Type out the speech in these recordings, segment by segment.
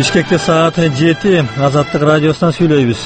Бишкекте саат 7. Азаттык радиосунан сүйлөйбүз.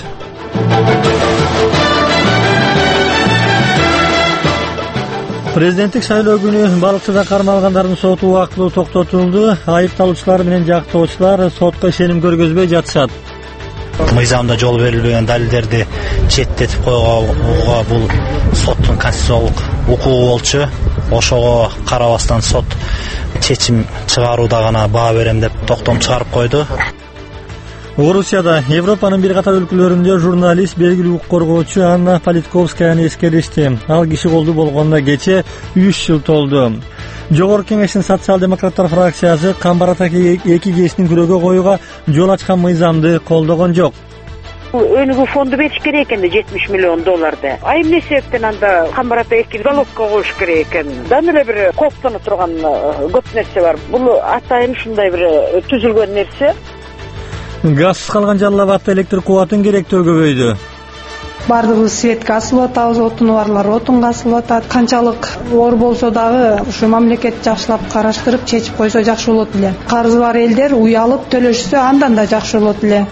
Президенттик шайлоо күнү балыкчыда кармалгандардын соту убактылуу токтотулду. Айыпталуучулар менен жактоочулар сотко ишеним көргөзбөй жатышат. Мыйзамда жол берилбеген далилдерди четтетип койгонго бул соттун конституциялык укугу болчу. Ошого карабастан сот чечим чыгарууда гана баа берем деп токтом чыгарып койду. Орусияда Европанын бир катар өлкөлөрүндө журналист белгилүү укук коргоочу Анна Политковскаяны эскеришти. Ал киши колду болгонуна кечээ 3 жыл толду. Жогорку кеңештин социал-демократтар фракциясы Камбаратаки 2 КСтин күрөөгө коюуга жол ачкан мыйзамды колдогон жок. Өнүгүү фонду бериш керек экен $70 миллион. А эмне себептен анда Камбарата 2 залогко коюш керек экен? Дам эле бир коптоно турган көп нерсе бар. Бул атайын ушундай бир түзүлгөн нерсе. Газсыз калган Жалал Абадда электр кубатын керектөө көбөйдү. Бардыгыбыз светке асылып атабыз, отуну барлар отунга асылып атат. Канчалык оор болсо дагы ушу мамлекет жакшылап караштырып чечип койсо жакшы болот эле. Карызы бар элдер уялып төлөшсө андан да жакшы болот эле.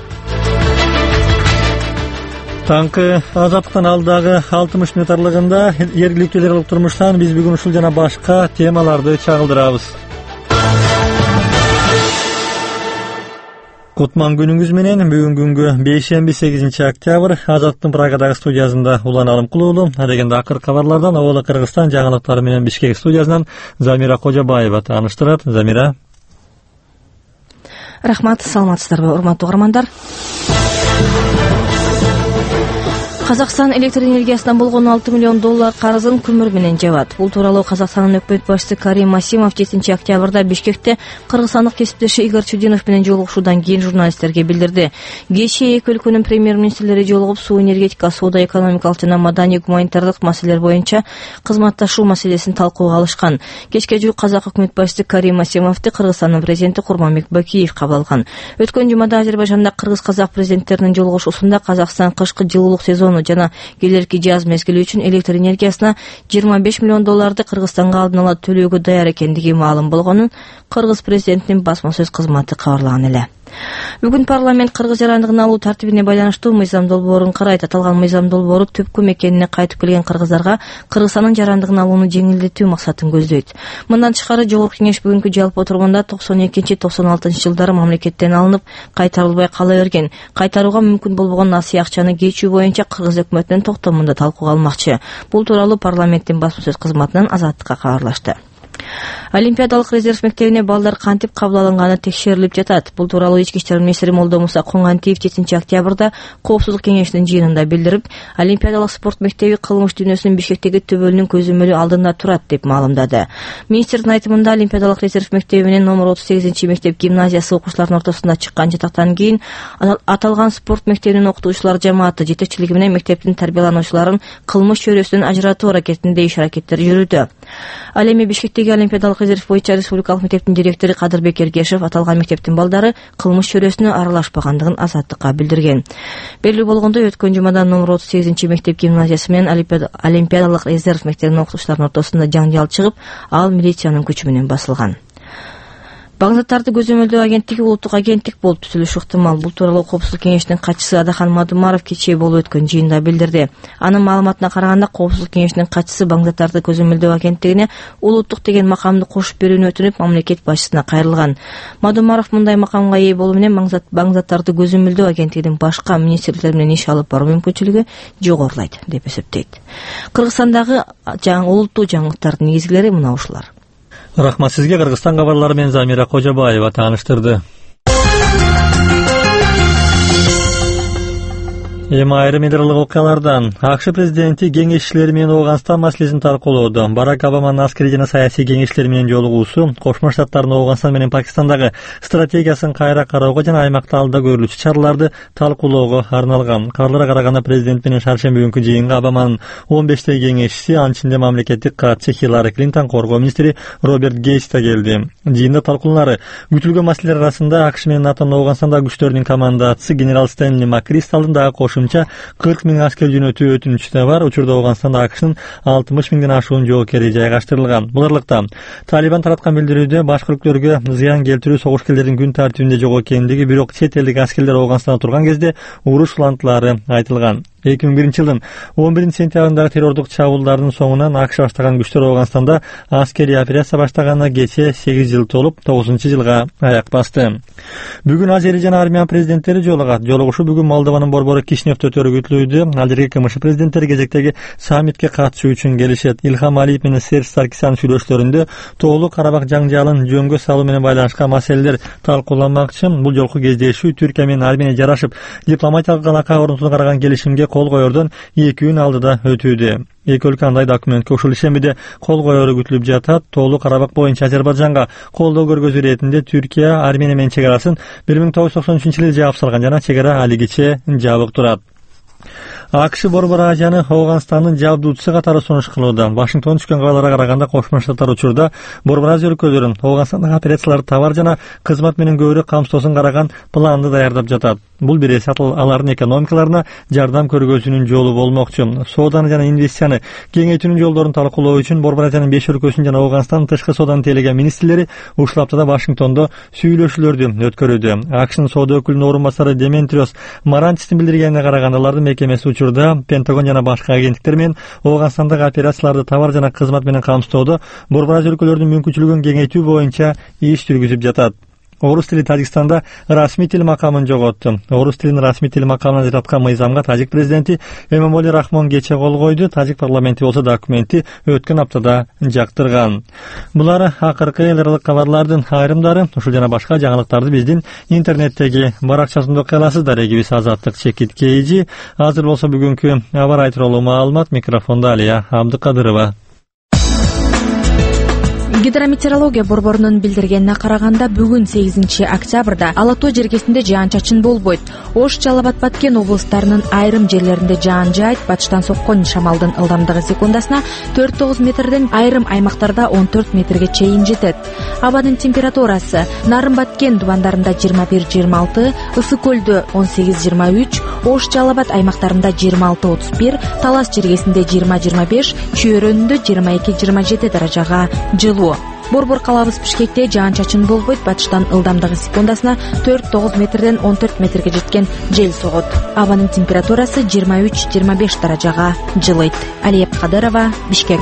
Таңкы Азаттыктан алдагы 60 мүнөт аралыгында жергиликтүү эле турмуштан биз бүгүн ушул жана башка темаларды чагылдырабыз. Кутман күнүңүз менен бүгүн күнгө бейшемби 8 октябрь Азаттыктын Прагадагы студиясында уланалым кылуулу. Адегенде акыркы кабарлардан Обола Кыргызстан жаңылыктары менен Бишкек студиясынан Замира Кожобаева тааныштырат. Замира. Рахмат, саламатсыздарбы, урматтуу угармандар. Казакстан электр энергиясынан болгон $6 миллион карызын көмүр менен жабат. Бул тууралуу Казакстандын өкмөт башчысы Карим Масимов 7 октябрда Бишкекте кыргызстандык кесиптеши Игорь Чудинов менен жолугушуудан кийин журналисттерге билдирди. Кечээ эки өлкөнүн премьер-министрлери жолугуп суу энергетика, соода экономикалык жана маданий гуманитардык маселелер боюнча кызматташуу маселесин талкууга алышкан. Кечке жуук казак өкмөт башчысы Карим Масимовду Кыргызстандын президенти Курманбек Бакиев кабыл алган. Өткөн жумада Азербайжанда кыргыз-казак президенттеринин жолугушуусунда Казакстан кышкы жылуулук сезону жана келерки жаз мезгили үчүн электр энергиясына $25 миллион Кыргызстанга алдын ала төлөөгө даяр экендиги маалым болгонун Кыргыз президентинин басма сөз кызматы кабарлаган эле. Бүгүн парламент кыргыз жарандыгын алуу тартибине байланыштуу мыйзам долбоорун карайт. Аталган мыйзам долбоору төпкө мекенине кайтып келген кыргыздарга Кыргызстандын жарандыгын алууну жеңилдетүү максатын көздөйт. Мындан тышкары Жогорку Кеңеш бүгүнкү жалпы отургунда 92-96 жылдары мамлекеттен алынып кайтарылбай кала берген, кайтарууга мүмкүн болбогон насый акчаны кечүү боюнча кыргыз өкмөтүнүн токтомунда талкууга алмакчы. Бул тууралуу парламенттин басма сөз кызматынан Азаттыкка кабарлашты. Олимпиадалык резерв мектебине балдар кантип кабыл алынганы текшерилип жатат. Бул тууралуу Ички иштер министри Молдомуса Коңгантиев 7 октябрда Коопсуздук кеңешинин жыйынында билдирип, Олимпиадалык спорт мектеби кылмыш дүйнөсүнүн Бишкектеги төбөлүнүн көзөмөлү алдында турат деп маалымдады. Министрдин айтымында Олимпиадалык резерв мектеби менен номер 38 мектеп гимназиясы окуучуларынын ортосунда чыккан жатактан кийин аталган спорт мектебинин окутуучулар жамааты жетекчилиги менен мектептин тарбиялануучуларын кылмыш чөйрөсүнөн ажыратуу аракетинде иш-аракеттер жүрүүдө. Ал эми Бишкектеги Олимпиадалык резерв боюнча республикалык мектептин директору Кадырбек Эргешев аталган мектептин балдары кылмыш чөйрөсүнө аралашпагандыгын Азаттыкка билдирген. Белгилүү болгондой, өткөн жумада номер 38 мектеп гимназиясы менен Олимпиадалык резерв мектебинин окутуучуларынын ортосунда жаңжал чыгып, ал милициянын күчү менен басылган. Багзаттарды көзөмөлдөө агенттиги улуттук агенттик болуп түзүлүшү ыктымал. Бул тууралуу Коопсуздук кеңешинин катчысы Адахан Мадумаров кечээ болуп өткөн жыйында билдирди. Анын маалыматына караганда Коопсуздук кеңешинин катчысы багзаттарды көзөмөлдөө агенттигине улуттук деген макамды кошуп берүүнү өтүнүп мамлекет башчысына кайрылган. Мадумаров мындай макамга ээ болуу менен багзаттарды көзөмөлдөө агенттигинин башка министрликтер менен иш алып баруу мүмкүнчүлүгү жогорулайт деп эсептейт. Кыргызстандагы улуттуу жаңылыктардын негизгилери мына ушулар. Рахмат сизге. Кыргызстан кабарлары менен Замира Кожобаева тааныштырды. Эми айрым элдерлик окуялардан АКШ президенти кеңешчилери менен Ооганстан маселесин талкуулоодо. Барак Обаманын аскерий жана саясий кеңешчилери менен жолугуусу Кошмо Штаттардын Ооганстан менен Пакистандагы стратегиясын кайра кароого жана аймакта алда көрүлүүчү чараларды талкуулоого арналган. Кабарларга караганда президент менен шаршемби күнкү жыйынга Обаманын 15 кеңешчиси, анын ичинде мамлекеттик катчы Хиллари Клинтон, коргоо министри Роберт Гейтс да келди. Жыйында талкуулары күтүлгөн маселелер арасында АКШ менен НАТОнун Ооганстандагы күчтөрүнүн командачысы генерал Стэнли Маккристалдын дагы кошумча айтуусунча 40 000 аскер жөнөтүү өтүнүчү да бар. Учурда Ооганстанда АКШнын 60 000ден ашуун жоокери жайгаштырылган. Буларлыкта Талибан тараткан билдирүүдө башка өлкөлөргө зыян келтирүү согуш-келдердин күн тартибинде жок экендиги, бирок чет элдик аскерлер Ооганстанда турган кезде уруш улантылары айтылган. 2001 жылдын 11 сентябрындагы террордук чабуулдардын соңунан АКШ баштаган күчтөр Ооганстанда аскерий операция баштаганына кечээ 8 жыл толуп 9-жылга аяк басты. Бүгүн Азербайжан армия президенттери жолугат. Жолугушуу бүгүн Молдованын борбору Кишиневде өтөрү күтүлүүдө. Ал жерге КМШ президенттери кезектеги саммитке катышуу үчүн келишет. Илхам Алиев менен Серж Саркисян сүйлөшүүлөрүндө Тоолуу Карабак жаңжалын жөнгө салуу менен байланышкан маселелер талкууланмакчы. Бул жолку кездешүү Түркия менен Армения жарашып дипломатиялык алака орнотууна караган келишимге кол коердон 2 күн алдыда өтүүдө. Эки өлкө андай документке ушул ишембиде кол коеру күтүлүп жатат. Тоолуу Карабак боюнча Азербайжанга колдоо көргөзүү иретинде Түркия Армения менен чегарасын 1993-жылы жаап салган жана чегара алигиче жабык турат. АКШ Борбор Азияны Ооганстандын жабдуучусу катары сунуш кылууда. Вашингтон түшкөн кабарларга караганда Кошмо Штаттар учурда Борбор Азия өлкөлөрүн Ооганстандагы операцияларды товар жана кызмат менен көбүрөөк камсыздоосун караган планды даярдап жатат. Бул бир эс алардын экономикаларына жардам көргөзүүнүн жолу болмокчу. Сооданы жана инвестицияны кеңейтүүнүн жолдорун талкуулоо үчүн Борбор Азиянын 5 өлкөсүнүн жана Ооганстандын тышкы сооданы тейлеген министрлери ушул аптада Вашингтондо сүйлөшүүлөрдү өткөрүүдө. АКШнын соода өкүлүнүн орун басары Деметриос Марантистин билдиргенине караганда алардын мекемеси учурда Пентагон жана башка агенттиктер менен Ооганстандагы операцияларды товар жана кызмат менен камсыздоодо Борбор Азия өлкөлөрүнүн мүмкүнчүлүгүн кеңейтүү боюнча иш жүргүзүп жатат. Орус тили Тажикстанда расмий тил макамын жоготту. Орус тилин расмий тил макамына жараткан мыйзамга тажик президенти Эмомали Рахмон кечээ кол койду. Тажик парламенти болсо документти өткөн аптада жактырган. Булар акыркы элдералык кабарлардын айрымдары. Ушул жана башка жаңылыктарды биздин интернеттеги баракчасында окуй аласыздар. Эгибиз Азаттык Чекит Кейжи. Азыр болсо бүгүнкү аба рай тууралуу маалымат. Микрофондо Алия Абдыкадырова. Гидрометеорология борборунун билдиргенине караганда бүгүн 8 октябрда Ала Тоо жергесинде жаан-чачын болбойт. Ош, Жалал Абад, Баткен облустарынын айрым жерлеринде жаан жаайт. Батыштан соккон шамалдын ылдамдыгы секундасына 4-9 метрден айрым аймактарда 14 метрге чейин жетет. Абанын температурасы Нарын, Баткен дубандарында 21-26, Ысык көлдө 18-23, Ош, Жалал Абад аймактарында 26-31, Талас жергесинде 20-25, Чүйөрөнүндө 22-27 даражага жылуу. Борбор калабыз Бишкекте жаан-чачын болбойт. Батыштан ылдамдыгы секундасына 4-9 метрден 14 метрге жеткен жел согот. Абанын температурасы 23-25 даражага жылыйт. Алия Абдыкадырова, Бишкек.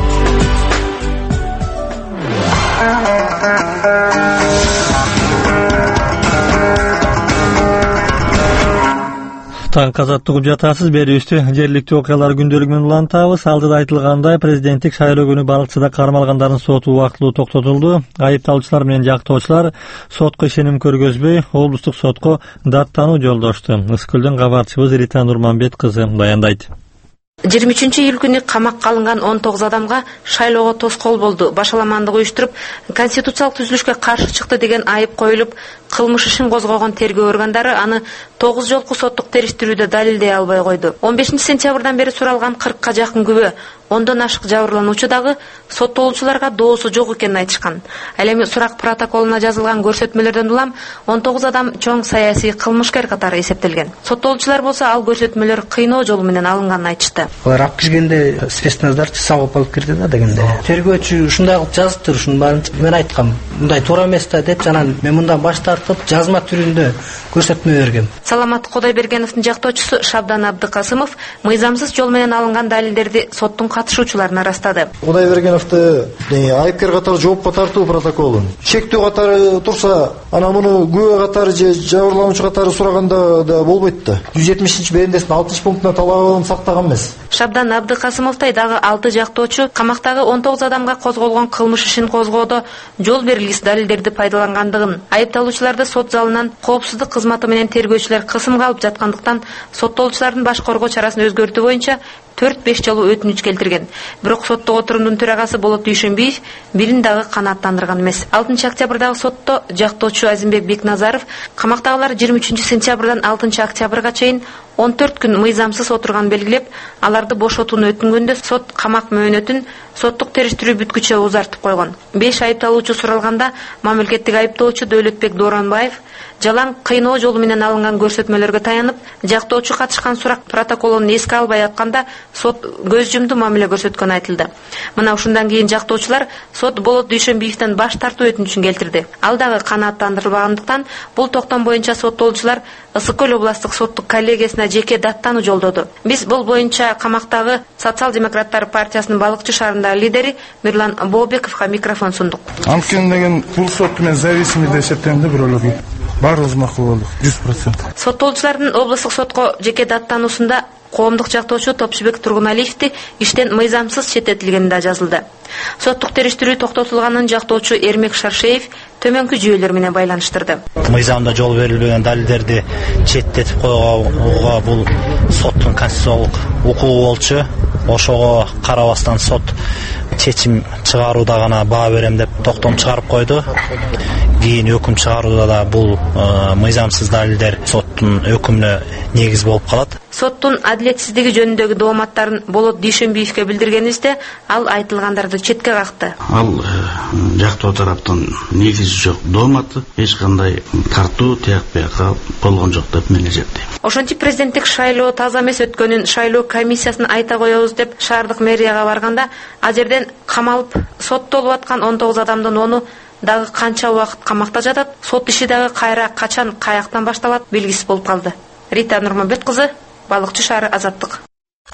Таң казат угуп жатасыз. Берүүбүздү жергиликтүү окуялар күндөлүгү менен улантабыз. Алдыда айтылгандай, президенттик шайлоо күнү балыкчыда кармалгандардын соту убактылуу токтотулду. Айыпталуучулар менен жактоочулар сотко ишеним көргөзбөй, облустук сотко даттануу жолдошту. Ысык-көлдөн кабарчыбыз Рита Нурманбет кызы баяндайт. 23 июль камакка алынган 19 адамга шайлоого тоскоол болду, башаламандык уюштуруп, конституциялык түзүлүшкө каршы чыкты деген айып коюлуп, кылмыш ишин козгогон тергөө органдары аны 9 жолку соттук териштирүүдө далилдей албай койду. 15 сентябрдан бери суралган 40ка жакын күбө, 10дон ашык жабырлануучу дагы соттолуучуларга доосу жок экенин айтышкан. Ал эми сурак протоколуна жазылган көрсөтмөлөрдөн улам 19 адам чоң саясий кылмышкер катары эсептелген. Соттолуучулар болсо ал көрсөтмөлөр кыйноо жолу менен алынганын айтышты. Алар алып киргенде спецназдар чысап алып кирди да дегенде. Тергөөчү ушундай кылып жазыптыр, ушунун баарын мен айткам. Мындай туура эмес да деп, анан мен мындан баш тартып жазма түрүндө көрсөтмө бергем. Саламат Кудайбергеновдун жактоочусу Шабдан Абдыкасымов мыйзамсыз жол менен алынган далилдерди соттун катышуучуларына ырастады. Кудайбергеновду айыпкер катары жоопко тартуу протоколун чектөө катары турса, анан муну күбө катары же жабырлануучу катары сураганда да болбойт да. 170-бендесин 6 пунктуна талабын сактаган эмес. Шабдан Абдыкасымовтой дагы 6 жактоочу камактагы 19 адамга козголгон кылмыш ишин козгоодо жол берилгис далилдерди пайдалангандыгын, айыпталуучуларды сот залынан коопсуздук кызматы менен тергөөчүлөр кысымга алып жаткандыктан соттолуучулардын баш коргоо чарасын өзгөртүү боюнча 4-5 жолу өтүнүч келтирген. Бирок соттук отурумдун төрагасы Болот Дүйшөнбиев бирин дагы канааттандырган эмес. 6 октябрдагы сотто жактоочу Азимбек Бекназаров камактагылар 23 сентябрдан 6 октябрга чейин 14 күн мыйзамсыз отурган белгилеп, аларды бошотууну өтүнгөндө сот камак мөөнөтүн соттук териштирүү бүткүчө узартып койгон. 5 айыпталуучу суралганда мамлекеттик айыптоочу Дөөлөтбек Дооронбаев жалаң кыйноо жолу менен алынган көрсөтмөлөргө таянып, жактоочу катышкан сурак протоколун эске албай атканда сот көз жумду мамиле көрсөткөнү айтылды. Мына ушундан кийин жактоочулар сот Болот Дүйшөнбиевден баш тартуу өтүнүчүн келтирди. Ал дагы канааттандырылбагандыктан бул токтом боюнча соттолуучулар Ысык Көл областык соттук коллегиясына жеке даттануу жолдоду. Биз бул боюнча камактагы Социал-демократтар партиясынын Балыкчы шаарындагы лидери Мирлан Бообековго микрофон сундук. Анткени деген бул сот менен зависимый деп эсептейм да бирөөлөргө. Барлыгы макул болду 100%. Соттолуучулардын облустук сотко жеке даттануусунда коомдук жактоочу Топчубек Тургуналиевди иштен мыйзамсыз четтетилгени да жазылды. Соттук териштирүү токтотулганын жактоочу Эрмек Шаршеев төмөнкү жүйөлөр менен байланыштырды. Мыйзамда жол берилбеген далилдерди четтетип койгонго бул соттун конституциялык укугу болчу. Ошого карабастан сот чечим чыгарууда гана баа берем деп токтом чыгарып койду. Кийин өкүм чыгарууда да бул мыйзамсыз далилдер соттун өкүмүнө негиз болуп калат. Соттун адилетсиздиги жөнүндөгү дооматтарын Болот Дүйшөнбиевге билдиргенибизде ал айтылгандарды четке какты. Ал жактоо тараптан негизи жок дооматы, эч кандай тартуу тияк бияка болгон жок деп мен эсептейм. Ошентип президенттик шайлоо таза эмес өткөнүн шайлоо комиссиясын айта коебуз деп шаардык мэрияга барганда, а жерден камалып соттолуп аткан 19 адамдын ону дагы канча убакыт камакта жатат, сот иши дагы кайра качан каяктан башталат белгисиз болуп калды. Рита Нурманбет кызы, Балыкчы шаары, Азаттык.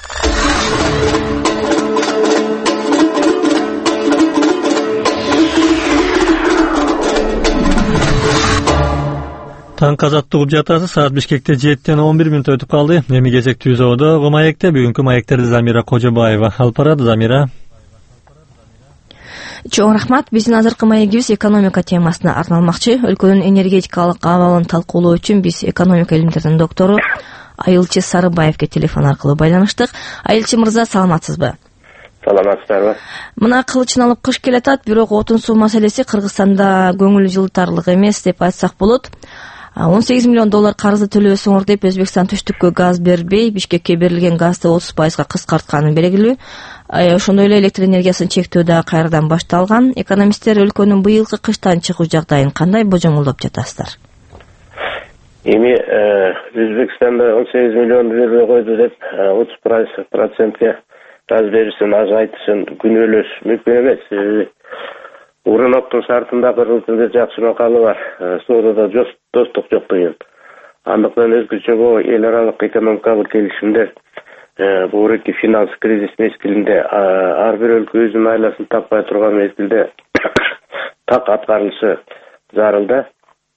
Таң Азаттык угуп жатасыз. Саат Бишкекте 7-тен 11 мүнөт өтүп калды. Эми кезектүү зоодо маекте бүгүнкү маектерди Замира Кожобаева алып барат. Замира. Чоң рахмат. Биздин азыркы маегибиз экономика темасына арналмакчы. Өлкөнүн энергетикалык абалын талкуулоо үчүн биз экономика илимдеринин доктору Айылчы Сарыбаевге телефон аркылуу байланыштык. Айылчы мырза, саламатсызбы? Саламатсыздарбы? Мына кылычын алып кыш келатат, бирок отун суу маселеси Кыргызстанда көңүл жылытарлык эмес деп айтсак болот. 18 миллион доллар карызды төлөбөсөңөр деп Өзбекстан түштүккө газ бербей, Бишкекке берилген газды 30%га кыскартканы белгилүү. Ошондой эле электр энергиясын чектөө да кайрадан башталган. Экономисттер өлкөнүн быйылкы кыштан чыгуу жагдайын кандай божомолдоп жатасыздар? Эми Өзбекстанда 18 миллион бербей койду деп 30%га газ беришин азайтышын күнөөлөш мүмкүн эмес. Уруновдун шартында Кыргыздын жакшы макалы бар. Соодада достук жок деген. Андыктан өзгөчө бул эл аралык экономикалык келишимдер буурки финанс кризис мезгилинде ар бир өлкө өзүнүн айласын таппай турган мезгилде так аткарылышы зарыл да.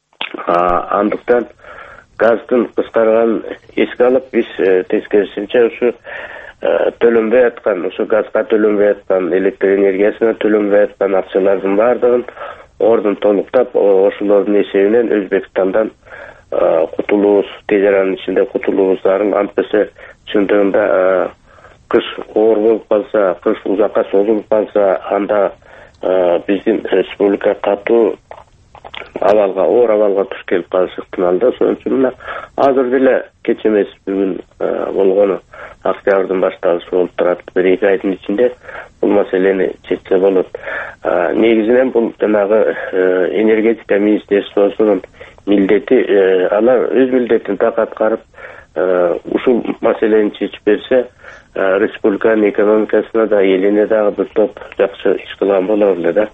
Андыктан газдын кыскарганын эске алып, биз тескерисинче ушу төлөнбөй аткан, ушу газга төлөнбөй аткан, электр энергиясына төлөнбөй аткан акчалардын баардыгын ордун толуктап, ошолордун эсебинен Өзбекстандан кутулуубуз, тез аранын ичинде кутулуубуз зарыл. Антпесе чындыгында кыш оор болуп калса, кыш узакка созулуп калса, анда биздин республика катуу абалга, оор абалга туш келип калышы ыктымал. Ошон үчүн азыр деле кеч эмес бүгүн болгону октябрдын башталышы болуп турат. 1-2 айдын ичинде бул маселени чечсе болот. Негизинен бул жанагы энергетика министерствосунун милдети, алар өз милдетин так аткарып, ушул маселени чечип берсе, республиканын экономикасына да, элине дагы бир топ жакшы иш кылган болор эле да.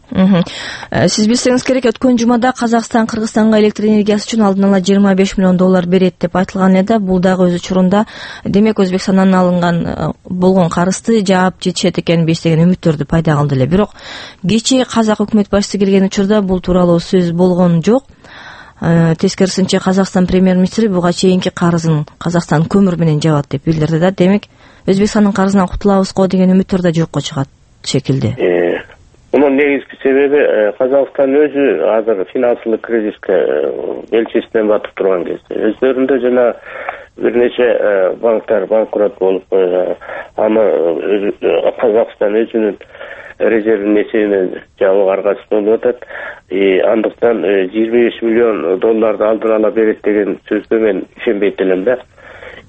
Сиз билсеңиз керек, өткөн жумада Казакстан Кыргызстанга электр энергиясы үчүн алдын ала 25 миллион доллар берет деп айтылган эди. Бул дагы өз учурунда демек Өзбекстандан алынган болгон карызды жаап жетишет экен деген үмүттөрдү пайда кылды эле. Бирок кечээ казак өкмөт башчысы келген учурда бул тууралуу сөз болгон жок. Тескерисинче Казакстан премьер-министри буга чейинки карызын Казакстан көмүр менен жабат деп билдирди да. Демек Өзбекстандын карызынан кутулабыз го деген үмүттөр да жокко чыгат шекилди. Мунун негизги себеби Казакстан өзү азыр финансылык кризиске белчесинен батып турган кезде өздөрүндө жана бир нече банктар банкрот болуп койгон. Аны Казакстан өзүнүн резервин эсебинен жабууга аргасыз болуп атат. Андыктан 25 миллион долларды алдын ала берет деген сөзгө мен ишенбейт элем да.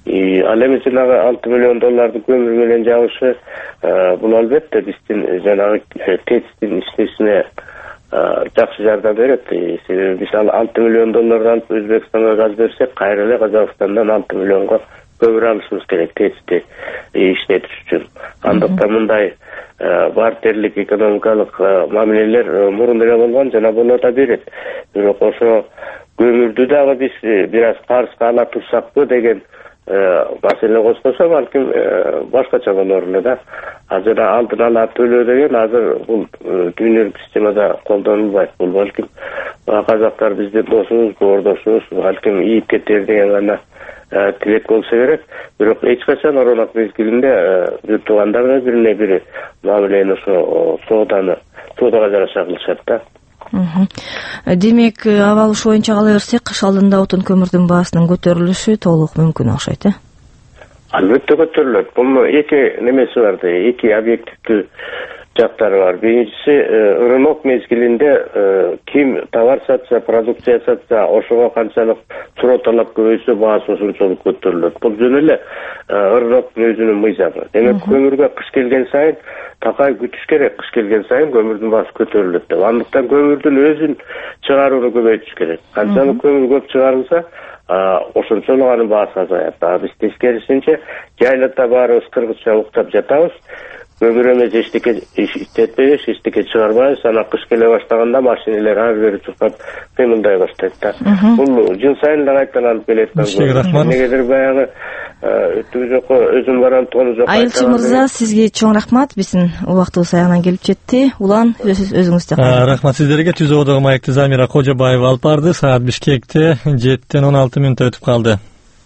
Ал эми жанагы $6 миллион көмүр менен жабышы бул албетте биздин жанагы ТЭЦтин иштешине жакшы жардам берет. Себеби биз ал $6 миллион алып Өзбекстанга газ берсек, кайра эле Казакстандан $6 миллионго көмүр алышыбыз керек ТЭЦти иштетиш үчүн. Андыктан мындай бартерлик экономикалык мамилелер мурун эле болгон жана боло да берет. Бирок ошо көмүрдү дагы биз бир аз карызга ала турсакпы деген маселе козгосо, балким башкача болорлу да. Азыр алдын ала төлөө деген азыр бул дүйнөлүк системада колдонулбайт. Бул балким казактар биздин досубуз, ордошубуз, балким ийип кетер деген гана тилек болсо керек. Бирок эч качан оронок мезгилинде бир туугандарга бирине бири мамилени ошо соодага жараша кылышат да. Демек, абал ушу боюнча кала берсек, кыш алдында отун көмүрдүн баасынын көтөрүлүшү толук мүмкүн окшойт, Албетте көтөрүлөт. Бул эки немеси бар, эки объективдүү жактары бар. Биринчиси, рынок мезгилинде ким товар сатса, продукция сатса, ошого канчалык суроо талап көбөйсө, баасы ошончолук көтөрүлөт. Бул жөн эле рыноктун өзүнүн мыйзамы. Демек, көмүргө кыш келген сайын такай күтүш керек. Кыш келген сайын көмүрдүн баасы көтөрүлөт деп. Андыктан көмүрдүн өзүн чыгарууну көбөйтүш керек. Канчалык көмүр көп чыгарылса, ошончолук анын баасы азаят. Биз тескерисинче жайлыкта баарыбыз кыргызча уктап жатабыз. Көмүр эмес эчтеке иштетпейбиз, эчтеке чыгарбайбыз. Анан кыш келе баштаганда машинелер ары бери чуркап кыймылдай баштайт да. Бул жыл сайын да кайрадан алып келет. Негедир баягы өтүү жокко өзүм барам, тону жок. Айылчы мырза, сизге чоң рахмат. Биздин убактыбыз аягына келип жетти. Улан, өзүңүздө калыңыз. Рахмат сиздерге. Түзөөдөгү маекти Замира Кожобаева алып барды. Саат Бишкекте 7:16 өтүп калды.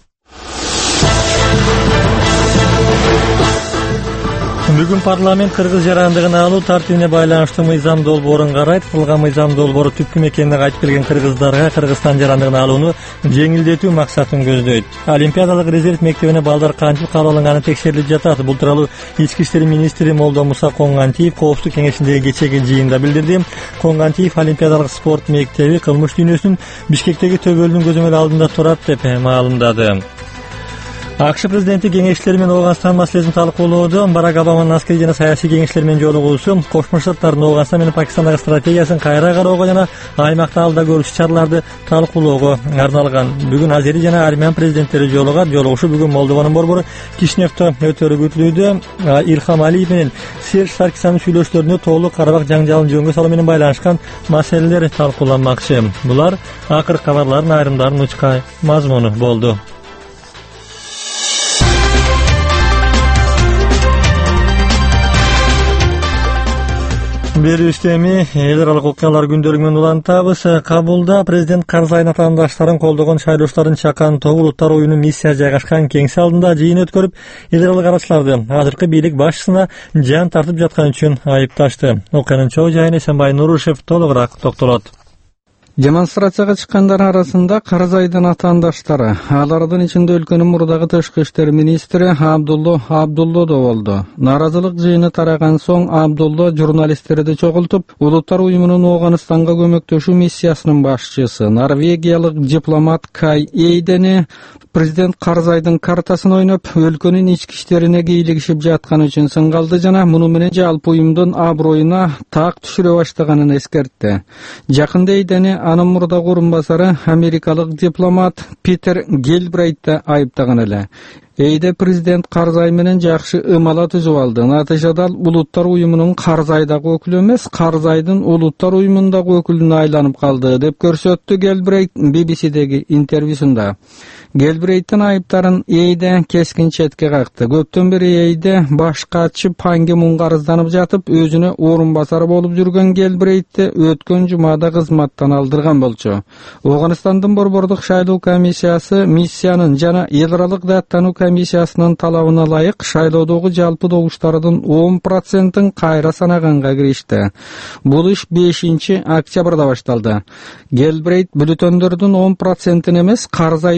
Бүгүн парламент кыргыз жарандыгын алуу тартибине байланыштуу мыйзам долбоорун карайт. Кылган мыйзам долбоору түпкү мекенине кайтып келген кыргыздарга Кыргызстан жарандыгын алууну жеңилдетүү максатын көздөйт. Олимпиадалык резерв мектебине балдар кантип кабыл алынганы текшерилип жатат. Бул тууралуу Ички иштер министри Молдо Муса Коңгантиев Коопсуздук кеңешиндеги кечээги жыйында билдирди. Коңгантиев Олимпиадалык спорт мектеби кылмыш дүйнөсүнүн Бишкектеги төбөлүнүн көзөмөл алдында турат деп маалымдады. АКШ президенти кеңешчилери менен Ооганстан маселесин талкуулоодо Барак Обаманын аскерий жана саясий кеңешчилер менен жолугуусу Кошмо Штаттардын Ооганстан менен Пакистандагы стратегиясын кайра кароого жана аймакта алда көрүлүш чараларды талкуулоого арналган. Бүгүн Азери жана Армян президенттери жолугат. Жолугушуу бүгүн Молдованын борбору Кишиневдо өтөрү күтүлүүдө. Илхам Алиев менен Серж Саркисяндын сүйлөшүүлөрүндө тоолук Карабак жаңжалын жөнгө салуу менен байланышкан маселелер талкууланмакчы. Булар акыркы кабарлардын айрымдарынын учка мазмуну болду. Берүүбүздө эми эл аралык окуялар күндөрү менен улантабыз. Кабулда президент Карзайдын атаандаштарын колдогон шайлоочулардын чакан тобу улуттар оюнунун миссия жайгашкан кеңсе алдында жыйын өткөрүп, эл аралык карачыларды азыркы бийлик башчысына жан тартып жаткан үчүн айыпташты. Окуянын чоо жайына Эсенбай Нурушев толугураак токтолот. Демонстрацияга чыккандар арасында Карзайдын атаандаштары, алардын ичинде өлкөнүн мурдагы тышкы иштер министри Абдулло да болду. Наразылык жыйыны тараган соң Абдулло журналисттерди чогултуп, улуттар уюмунун Ооганстанга көмөктөшүү миссиясынын башчысы норвегиялык дипломат Кай Эйдени президент Карзайдын картасын ойноп, өлкөнүн ички иштерине кийлигишип жатканы үчүн сыңгалды жана муну менен жалпы уюмдун аброюна так түшүрө баштаганын эскертти. Жакында Эйдени анын мурдагы орун басары америкалык дипломат Питер Гелбрейтти айыптаган эле. Эйде президент Карзай менен жакшы ымала түзүп алды. Натыйжада улуттар уюмунун Карзайдагы өкүлү эмес, Карзайдын улуттар уюмундагы өкүлүнө айланып калды деп көрсөттү Гелбрейт BBC'деги интервьюсунда. Гелбрейттин айыптарын Эйде кескин четке какты. Көптөн бери Эйде баш катчы Пан Ги Мун карызданып жатып, өзүнө орун басары болуп жүргөн Гелбрейтти өткөн жумада кызматтан алдырган болчу. Ооганстандын борбордук шайлоо комиссиясы миссиянын жана эл аралык даттануу комиссиясынын талабына ылайык шайлоодогу жалпы добуштардын 10%-ын кайра санаганга киришти. Бул иш 5-октябрда башталды. Гелбрейт бюллетендердин 10%-ын эмес, Карзай үчүн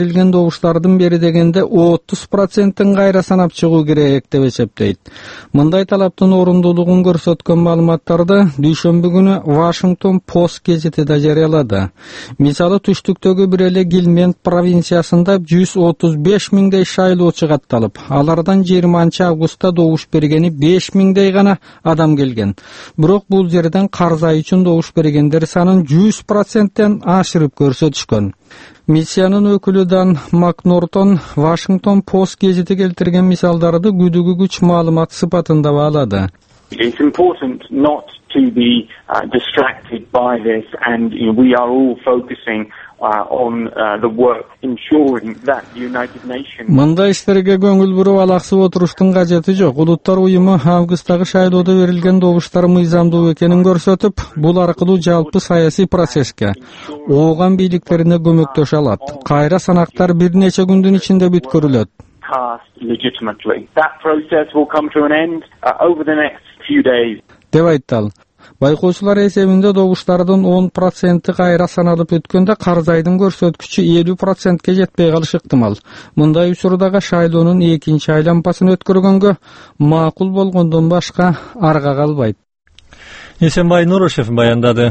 берилген добуштардын бери дегенде 30%-ин кайра санап чыгуу керек деп эсептейт. Мындай талаптын орундуулугун көрсөткөн маалыматтарды дүйшөмбү күнү Washington Post гезити да жарыялады. Мисалы түштүктөгү бир эле Гилмент провинциясында 135 миңдей шайлоочу катталып, алардан 20 августта добуш бергени 5 миңдей гана адам келген. Бирок бул жерден Карзай үчүн добуш бергендер санын 100%-тен ашырып көрсөтүшкөн. Миссиянын өкүлү Дан Макнортон Washington Post гезити келтирген мисалдарды күдүгү күч маалымат сыпатында баалады. It's important not to be distracted by this, and we are all focusing on the work ensuring that the United Nations. Мындай иштерге көңүл буруп алаксып отуруштун кажети жок. Улуттар уюму августтагы шайлоодо берилген добуштар мыйзамдуу экенин көрсөтүп, бул аркылуу жалпы саясий процесске, ооган бийликтерине көмөктөшө алат. Кайра санактар бир нече күндүн ичинде бүткөрүлөт. Legitimately. That process will come to an end over the next few days. Деп айтты. Байкоочулар эсебинде добуштардын 10% кайра саналып өткөндө Карзайдын көрсөткүчү 50%ке жетпей калышы ыктымал. Мындай учурдагы шайлоонун экинчи айлампасын өткөргөнгө макул болгондон башка арга калбайт. Эсенбай Нурушев баяндады.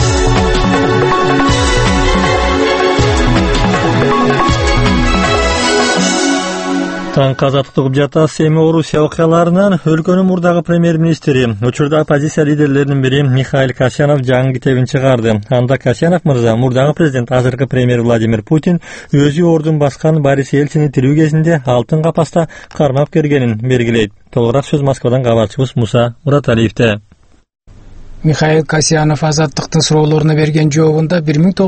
Таң азаттык угуп жатабыз. Эми Орусия окуяларынан өлкөнүн мурдагы премьер-министри, учурда оппозиция лидерлеринин бири Михаил Касьянов жаңы китебин чыгарды. Анда Касьянов мырза мурдагы президент, азыркы премьер Владимир Путин өзү ордун баскан Борис Ельцини тирүү кезинде алтын капаста кармап кергенин белгилейт. Толугураак сөз Москвадан кабарчыбыз Муса Мураталиевде. Михаил Касьянов азаттыктын суроолоруна берген жообунда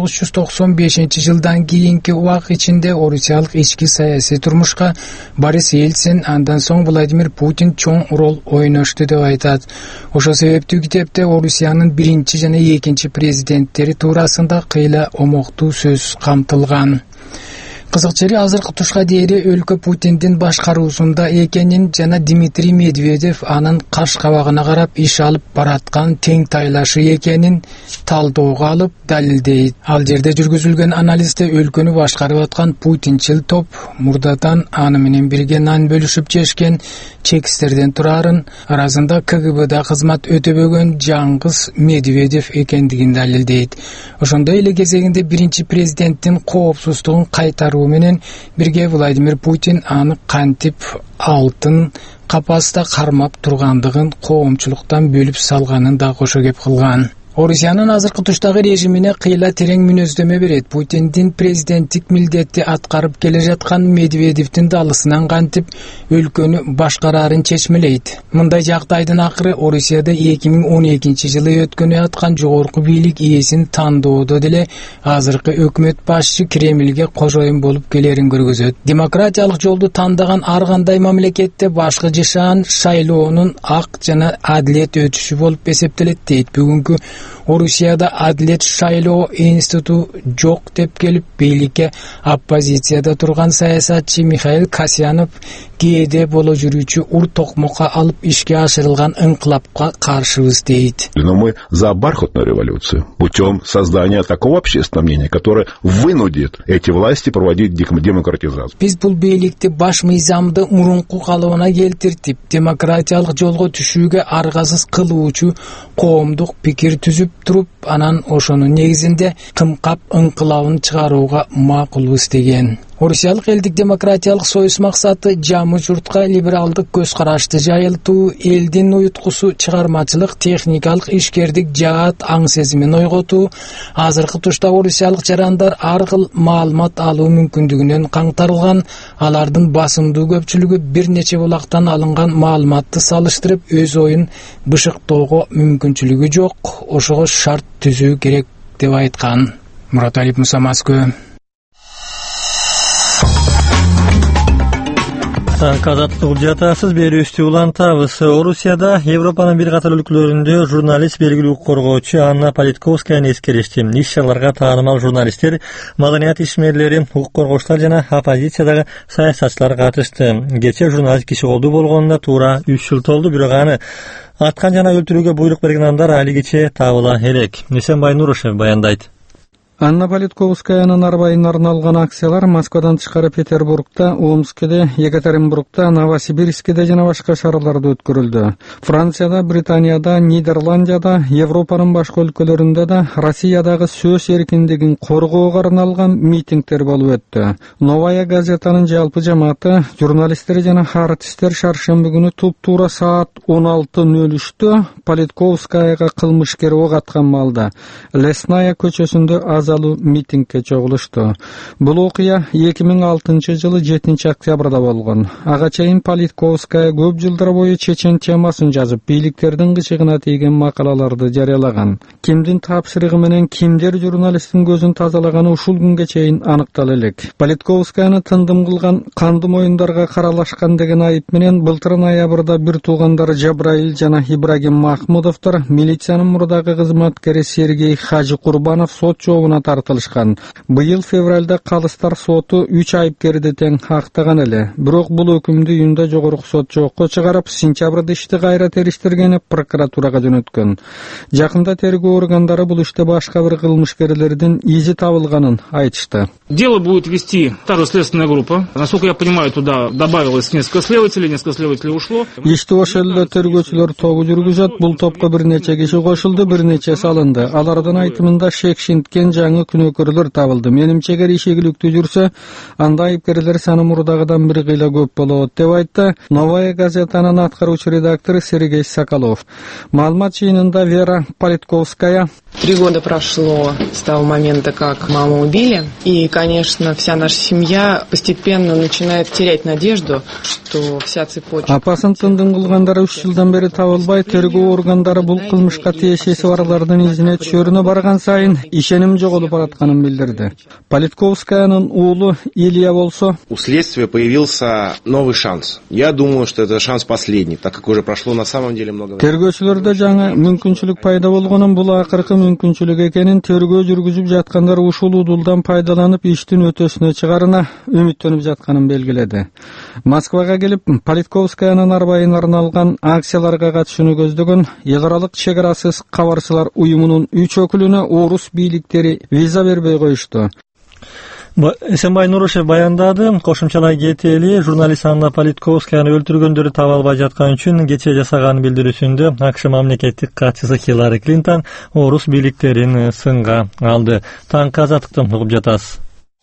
1995-жылдан кийинки убак ичинде орусиялык ички саясий турмушка Борис Ельцин, андан соң Владимир Путин чоң рол ойношту деп айтат. Ошол себептүү китепте Орусиянын биринчи жана экинчи президенттери туурасында кыйла омоктуу сөз камтылган. Кызык жери азыркы тушка дейри өлкө Путиндин башкаруусунда экенин жана Дмитрий Медведев анын каш кабагына карап иш алып бараткан тең тайлашы экенин талдоого алып далилдейт. Ал жерде жүргүзүлгөн анализде өлкөнү башкарып аткан путинчил топ мурдадан аны менен бирге нан бөлүшүп жешкен чекистерден турарын, арасында КГБда кызмат өтөбөгөн Жаңгыз Медведев экендигин далилдейт. Ошондой эле кезегинде биринчи президенттин коопсуздугун кайтаруу менен бирге Владимир Путин аны кантип алтын капаста кармап тургандыгын, коомчулуктан бөлүп салганын да кошо кеп кылган. Орусиянын азыркы туштагы режимине кыйла терең мүнөздөмө берет. Путиндин президенттик милдетти аткарып келе жаткан Медведевдин далысынан кантип өлкөнү башкарарын чечмелейт. Мындай жагдайдын акыры Орусияда 2012-жылы өткөнү аткан жогорку бийлик ээсин тандоодо деле азыркы өкмөт башчы Кремлге кожоюн болуп келерин көргөзөт. Демократиялык жолду тандаган ар кандай мамлекетте башкы жашаан шайлоонун ак жана адилет өтүшү болуп эсептелет дейт. Бүгүнкү Орусияда адилет шайлоо институту жок деп келип бийликке оппозицияда турган саясатчы Михаил Касьянов кээде боло жүрүүчү ур токмокко алып ишке ашырылган инкылапка каршыбыз дейт. Но мы за бархатную революцию путем создания такого общественного мнения, которое вынудит эти власти проводить демократизацию. Биз бул бийликти баш мыйзамды мурунку калыбына келтиртип, демократиялык жолго түшүүгө аргасыз кылуучу коомдук пикир түзүп туруп, анан ошонун негизинде кымкап инкылабын чыгарууга макулбуз деген. Орусиялык элдик демократиялык союз максаты жамы журтка либералдык көз карашты жайылтуу, элдин уюткусу чыгармачылык, техникалык ишкердик, жаат аң сезимин ойготуу. Азыркы тушта орусиялык жарандар ар кыл маалымат алуу мүмкүндүгүнөн каңтарылган, алардын басымдуу көпчүлүгү бир нече булактан алынган маалыматты салыштырып өз оюн бышыктоого мүмкүнчүлүгү жок, ошого шарт түзүү керек деп айткан. Мураталиев, Муса, Москва. Азаттык жатасыз берүүбүздү улантабыз. Орусияда Европанын бир катар өлкөлөрүндө журналист белгилүү коргоочу Анна Политковскаяны эскеришти. Иш-чараларга таанымал журналисттер, маданият ишмерлери, укук коргоочулар жана оппозициядагы саясатчылар катышты. Кечээ журналист киши колду болгонуна туура 3 жыл толду, бирок аны аткан жана өлтүрүүгө буйрук берген адамдар али кечээ табыла элек. Эсенбай Нурушев баяндайт. Анна Политковскаянын арбайына арналган акциялар Москвадан тышкары Петербургда, Омскеде, Екатеринбургда, Новосибирскеде жана башка шаарларда өткөрүлдү. Францияда, Британияда, Нидерландияда, Европанын башка өлкөлөрүндө да Россиядагы сөз эркиндигин коргоого арналган митингдер болуп өттү. Новая газетанын жалпы жамааты журналисттер жана артисттер шаршемби күнү туп-туура саат 16:03 Политковскаяга кылмышкер ок аткан маалда Лесная көчөсүндө азалуу митингге чогулушту. Бул окуя 2006 жылы 7 октябрда болгон. Ага чейин Политковская көп жылдар бою чечен темасын жазып, бийликтердин кычыгына тийген макалаларды жарыялаган. Кимдин тапшырыгы менен кимдер журналисттин көзүн тазалаганы ушул күнгө чейин аныктала элек. Политковскаяны тындым кылган кандуу моюндарга каралашкан деген айып менен былтыр ноябрда бир туугандары Жабраил жана Ибрагим Махмудовдор милициянын мурдагы кызматкери Сергей Хажы Курбанов сот жообуна тартылышкан. Быйыл февралда Калыстар соту 3 айыпкерди тең актаган эле. Бирок бул өкүмдү июнда жогорку сот жокко чыгарып, сентябрда ишти кайра териштиргени прокуратурага жөнөткөн. Жакында тергөө органдары бул иште башка бир кылмышкерлердин изи табылганын айтышты. Дело будет вести та же следственная группа. Насколько я понимаю, туда добавилось несколько следователей ушло. Ишти ошол эле тергөөчүлөр тобу жүргүзөт. Бул топко бир нече киши кошулду, бир нече салынды. Алардын айтымында шекшинткен жаңы күнөөкөрлөр табылды. Менимче эгер иш ийгиликтүү жүрсө, анда айыпкерлер саны мурдагыдан бир кыйла көп болот деп айтты Новая газетанын аткаруучу редактору Сергей Соколов. Маалымат жыйынында Вера Политковская: 3 года прошло с того момента, как маму убили, и, конечно, вся наша семья постепенно начинает терять надежду, что вся цепочка... Апасын тындым кылгандары 3 жылдан бери табылбай, тергөө органдары бул кылмышка тиешеси барлардын изине чөрүнө барган сайын ишеним жоголуп баратканын билдирди. Политковскаянын уулу Илья болсо: у следствия появился новый шанс. Я думаю, что это шанс последний, так как уже прошло на самом деле много времени. Тергөөчүлөрдө жаңы мүмкүнчүлүк пайда болгонун, бул акыркы мүмкүнчүлүк экенин тергөө жүргүзүп жаткандар ушул удулдан пайдаланып иштин өтөсүнө чыгарына үмүттөнүп жатканын белгиледи. Москвага келип, Политковскаянын арбайына арналган акцияларга катышууну көздөгөн эл аралык чек арасыз кабарчылар уюмунун 3 өкүлүнө орус бийликтери виза бербей коюшту. Эсенбай Нурушев баяндады. Кошумчалай кетели, журналист Анна Политковскаяны өлтүргөндөрү таба албай жаткан үчүн кечээ жасаган билдирүүсүндө АКШ мамлекеттик катчысы Хиллари Клинтон орус бийликтерин сынга алды. Таңкы азаттыктан угуп жатасыз.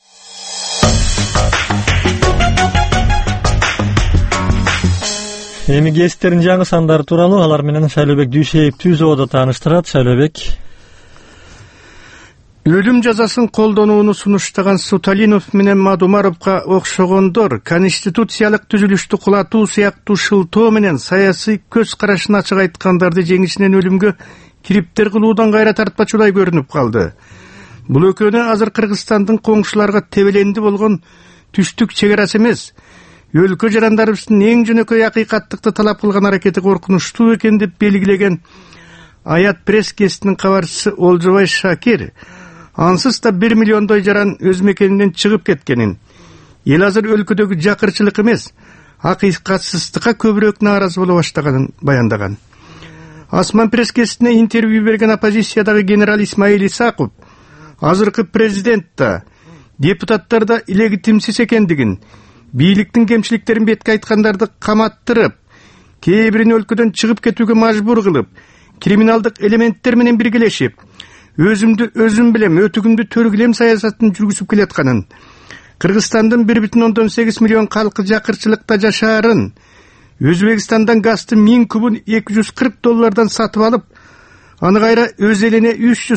Эми гезиттердин жаңы сандары тууралуу алар менен Шайлообек Дүйшеев Түзөөдө тааныштырат. Шайлообек. Өлүм жазасын колдонууну сунуштаган Суталинов менен Мадумаровго окшогондор конституциялык түзүлүштү кулатуу сыяктуу шылтоо менен саясий көз карашын ачык айткандарды жеңишинен өлүмгө кириптер кылуудан кайра тартпачудай көрүнүп калды. Бул экөөнү азыр Кыргызстандын коңшуларга тебеленди болгон түштүк чек арасы эмес, өлкө жарандарыбыздын эң жөнөкөй акыйкаттыкты талап кылган аракети коркунучтуу экен деп белгилеген Аят пресс гезитинин кабарчысы Олжобай Шакир ансыз да 1 миллиондой жаран өз мекенинен чыгып кеткенин, эл азыр өлкөдөгү жакырчылык эмес, акыйкатсыздыкка көбүрөөк нааразы боло баштаганын баяндаган. Асман пресс гезитине интервью берген оппозициядагы генерал Исмаил Исаков азыркы президент да, депутаттар да легитимсиз экендигин, бийликтин кемчиликтерин бетке айткандарды каматтырып, кээ бирин өлкөдөн чыгып кетүүгө мажбур кылып, криминалдык элементтер менен биргелешип, өзүмдү өзүм билем, өтүгүмдү төргүлем саясатын жүргүзүп келатканын, Кыргызстандын 1,8 миллион калкы жакырчылыкта жашаарын, Өзбекстандан газды 1000 кубун $240 сатып алып, аны кайра өз элине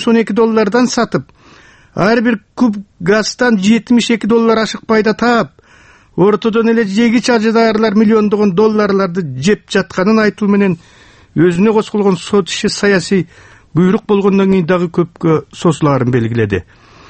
$312 сатып, ар бир куб газдан $72 ашык пайда таап, ортодон эле жегич ажыдаарлар миллиондогон долларларды жеп жатканын айтуу менен өзүнө козголгон сот иши саясий буйрук болгондон кийин дагы көпкө созулаарын белгиледи.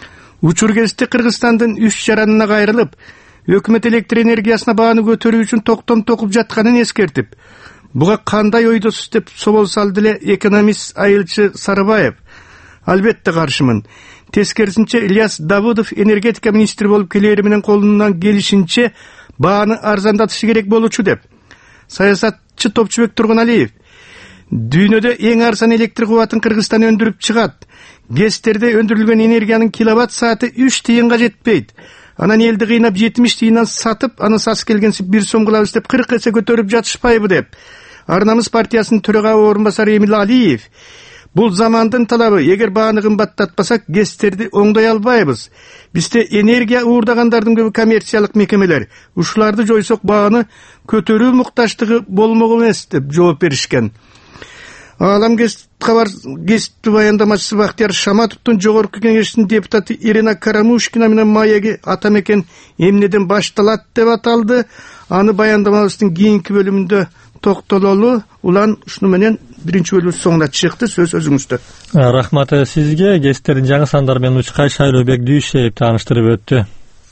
Учур кезде Кыргызстандын 3 жаранына кайрылып, өкмөт электр энергиясына бааны көтөрүү үчүн токтом токуп жатканын эскертип, буга кандай ойдосуз деп собол салды эле экономист Айылчы Сарыбаев. Албетте каршымын. Тескерисинче Ильяс Давудов энергетика министри болуп келери менен колунан келишинче бааны арзандатышы керек болчу деп. Саясатчы Топчубек Тургуналиев: дүйнөдө эң арзан электр кубатын Кыргызстан өндүрүп чыгат. ГЭСтерде өндүрүлгөн энергиянын киловатт сааты 3 тыйынга жетпейт. Анан элди кыйнап 70 тыйындан сатып, аны сасы келгенси 1 сом кылабыз деп 40 эсе көтөрүп жатышпайбы деп. Ар намыс партиясынын төрага орун басары Эмил Алиев: бул замандын талабы, эгер бааны кымбаттатпасак, ГЭСтерди оңдой албайбыз. Бизде энергия уурдагандардын көбү коммерциялык мекемелер. Ушуларды жойсок бааны көтөрүү муктачтыгы болмок эмес деп жооп беришкен. Алам ГЭС баяндамачысы Бактияр Шаматовдун жогорку кеңештин депутаты Ирина Карамушкина менен маеги атамекен эмнеден башталат деп аталды. Аны баяндамабыздын кийинки бөлүмүндө токтололу. Улан ушуну менен биринчи бөлүм соңуна чыкты. Сөз өзүңүздө. Рахмат сизге. ГЭСтердин жаңы сандары менен Учкай Шайлообек Дүйшеев тааныштырып өттү.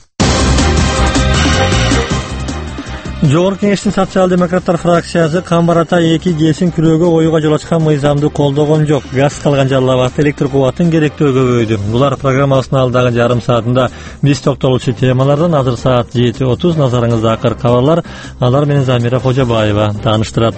Жогорку кеңештин социал-демократтар фракциясы Камбарата 2 ГЭСин күрөөгө коюуга жол ачкан мыйзамды колдогон жок. Газ калган Жалал-Абадта электр кубатын керектөө көбөйдү. Булар программабыздын алдагы жарым саатында биз токтолуучу темалардан. Азыр саат 7:30. Назарыңызда акыркы кабарлар. Алар менен Замира Кожобаева тааныштырат.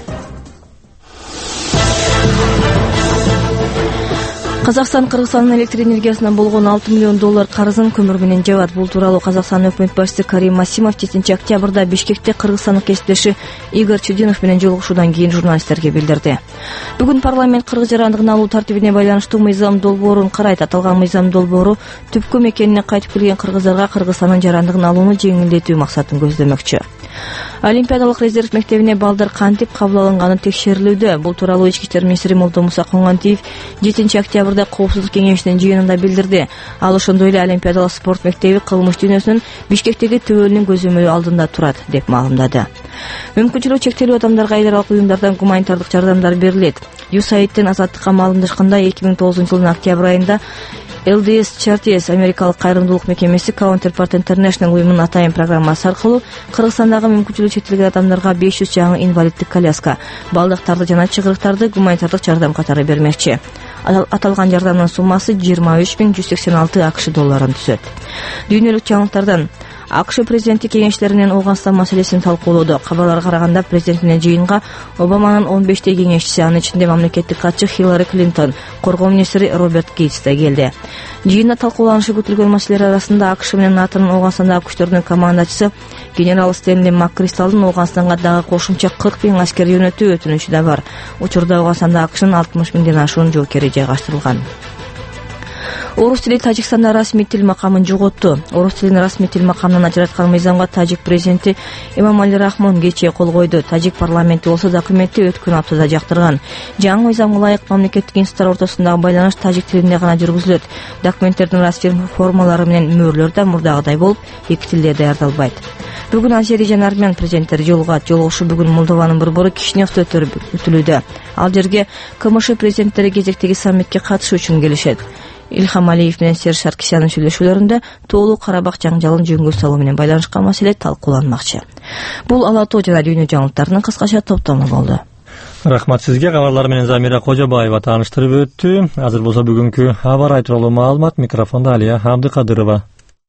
Казакстан Кыргызстандын электр энергиясынан болгон 6 миллион доллар карызын көмүр менен жабат. Бул тууралуу Казакстан өкмөт башчысы Карим Масимов 7 октябрда Бишкекте кыргызстандык кесиптеши Игорь Чудинов менен жолугушуудан кийин журналисттерге билдирди. Бүгүн парламент кыргыз жарандыгын алуу тартибине байланыштуу мыйзам долбоорун карайт. Аталган мыйзам долбоору түпкү мекенине кайтып келген кыргыздарга Кыргызстандын жарандыгын алууну жеңилдетүү максатын көздөмөкчү. Олимпиадалык резерв мектебине балдар кантип кабыл алынганы текшерилүүдө. Бул тууралуу Ички иштер министри Молдомуса Коңгантиев 7 октябрда Коопсуздук кеңешинин жыйынында билдирди. Ал ошондой эле Олимпиадалык спорт мектеби кылмыш дүйнөсүнүн Бишкектеги төбөлүнүн көзөмөлү алдында турат деп маалымдады. Мүмкүнчүлүгү чектелүү адамдарга эл аралык уюмдардан гуманитардык жардамдар берилет. USAID-тен азаттыкка маалымдашканда 2009-жылдын октябрь айында LDS Charities америкалык кайрымдуулук мекемеси Counterpart International уюмунун атайын программасы аркылуу Кыргызстандагы мүмкүнчүлүгү чектелген адамдарга 500 жаңы инвалиддик коляска, балдактарды жана чыгырыктарды гуманитардык жардам катары бермекчи. Аталган жардамдын суммасы 23.186 АКШ долларын түзөт. Дүйнөлүк жаңылыктардан АКШ президенти кеңешчилеринен Ооганстан маселесин талкуулоодо. Кабарларга караганда президент менен жыйынга Обаманын 15 кеңешчиси, анын ичинде мамлекеттик катчы Хиллари Клинтон, коргоо министри Роберт Гейтс да келди. Жыйында талкууланышы күтүлгөн маселелер арасында АКШ менен НАТОнун Ооганстандагы күчтөрүнүн командачысы генерал Стэнли МакКристалдын Ооганстанга дагы кошумча 40.000 аскер жөнөтүү өтүнүчү да бар. Учурда Ооганстанда АКШнын 60.000ден ашуун жоокери жайгаштырылган. Орус тили Тажикстанда расмий тил макамын жоготту. Орус тилин расмий тил макамынан ажыраткан мыйзамга тажик президенти Эмомали Рахмон кечээ кол койду. Тажик парламенти болсо документти өткөн аптада жактырган. Жаңы мыйзамга ылайык мамлекеттик институттар ортосундагы байланыш тажик тилинде гана жүргүзүлөт. Документтердин расмий формалары менен мөөрлөр да мурдагыдай болуп, эки тилде даярдалбайт. Бүгүн Азери жана Армян президенттери жолугат. Жолугушуу бүгүн Молдованын борбору Кишиневде өтүлүүдө. Ал жерге КМШ президенттери кезектеги саммитке катышуу үчүн келишет. Илхам Алиев менен Серж Саркисяндын сүйлөшүүлөрүндө тоолуу Карабак жаңжалын жөнгө салуу менен байланышкан маселе талкууланмакчы. Бул Ала Тоо жана дүйнө жаңылыктарынын кыскача топтому болду. Рахмат сизге. Кабарлар менен Замира Кожобаева тааныштырып өттү. Азыр болсо бүгүнкү аба ырайы тууралуу маалымат. Микрофондо Алия Абдыкадырова.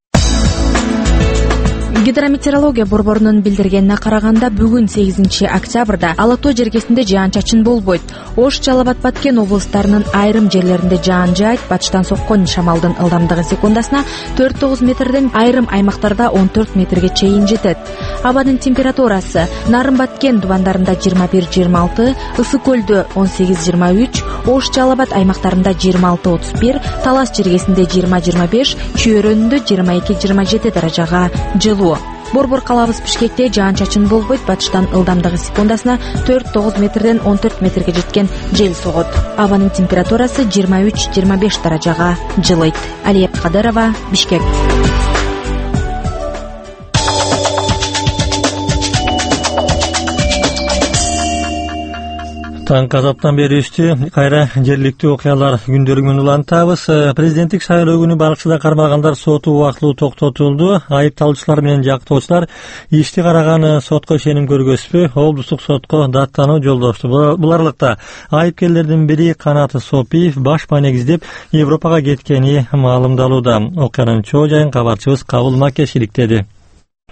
Гидрометеорология борборунун билдиргенине караганда бүгүн 8 октябрда Ала Тоо жергесинде жаан-чачын болбойт. Ош, Жалал Абад, Баткен облустарынын айрым жерлеринде жаан жаайт. Батыштан соккон шамалдын ылдамдыгы секундасына 4-9 метрден айрым аймактарда 14 метрге чейин жетет. Абадын температурасы Нарын, Баткен дубандарында 21-26, Ысык көлдө 18-23, Ош, Жалал Абад аймактарында 26-31, Талас жергесинде 20-25, Чөйрөнүндө 22-27 даражага жылуу. Борбор калабыз Бишкекте жаан-чачын болбойт. Батыштан ылдамдыгы секундасына 4-9 метрден 14 метрге жеткен жел согот. Абанын температурасы 23-25 даражага жылыйт. Алия Абдыкадырова, Бишкек. Таң азаптан бери үстү кайра жергиликтүү окуялар күндөрүн улантабыз. Президенттик шайлоо күнү баракчыда кармалгандар соту убактылуу токтотулду. Айыпталуучулар менен жактоочулар ишти караган сотко ишеним көргөзбөй, облустук сотко даттануу жолдошту. Бул аралыкта айыпкерлердин бири Канат Сопиев баш маек издеп Европага кеткени маалымдалууда. Окуянын чоо жайын кабарчыбыз Кабыл Макеш иликтеди.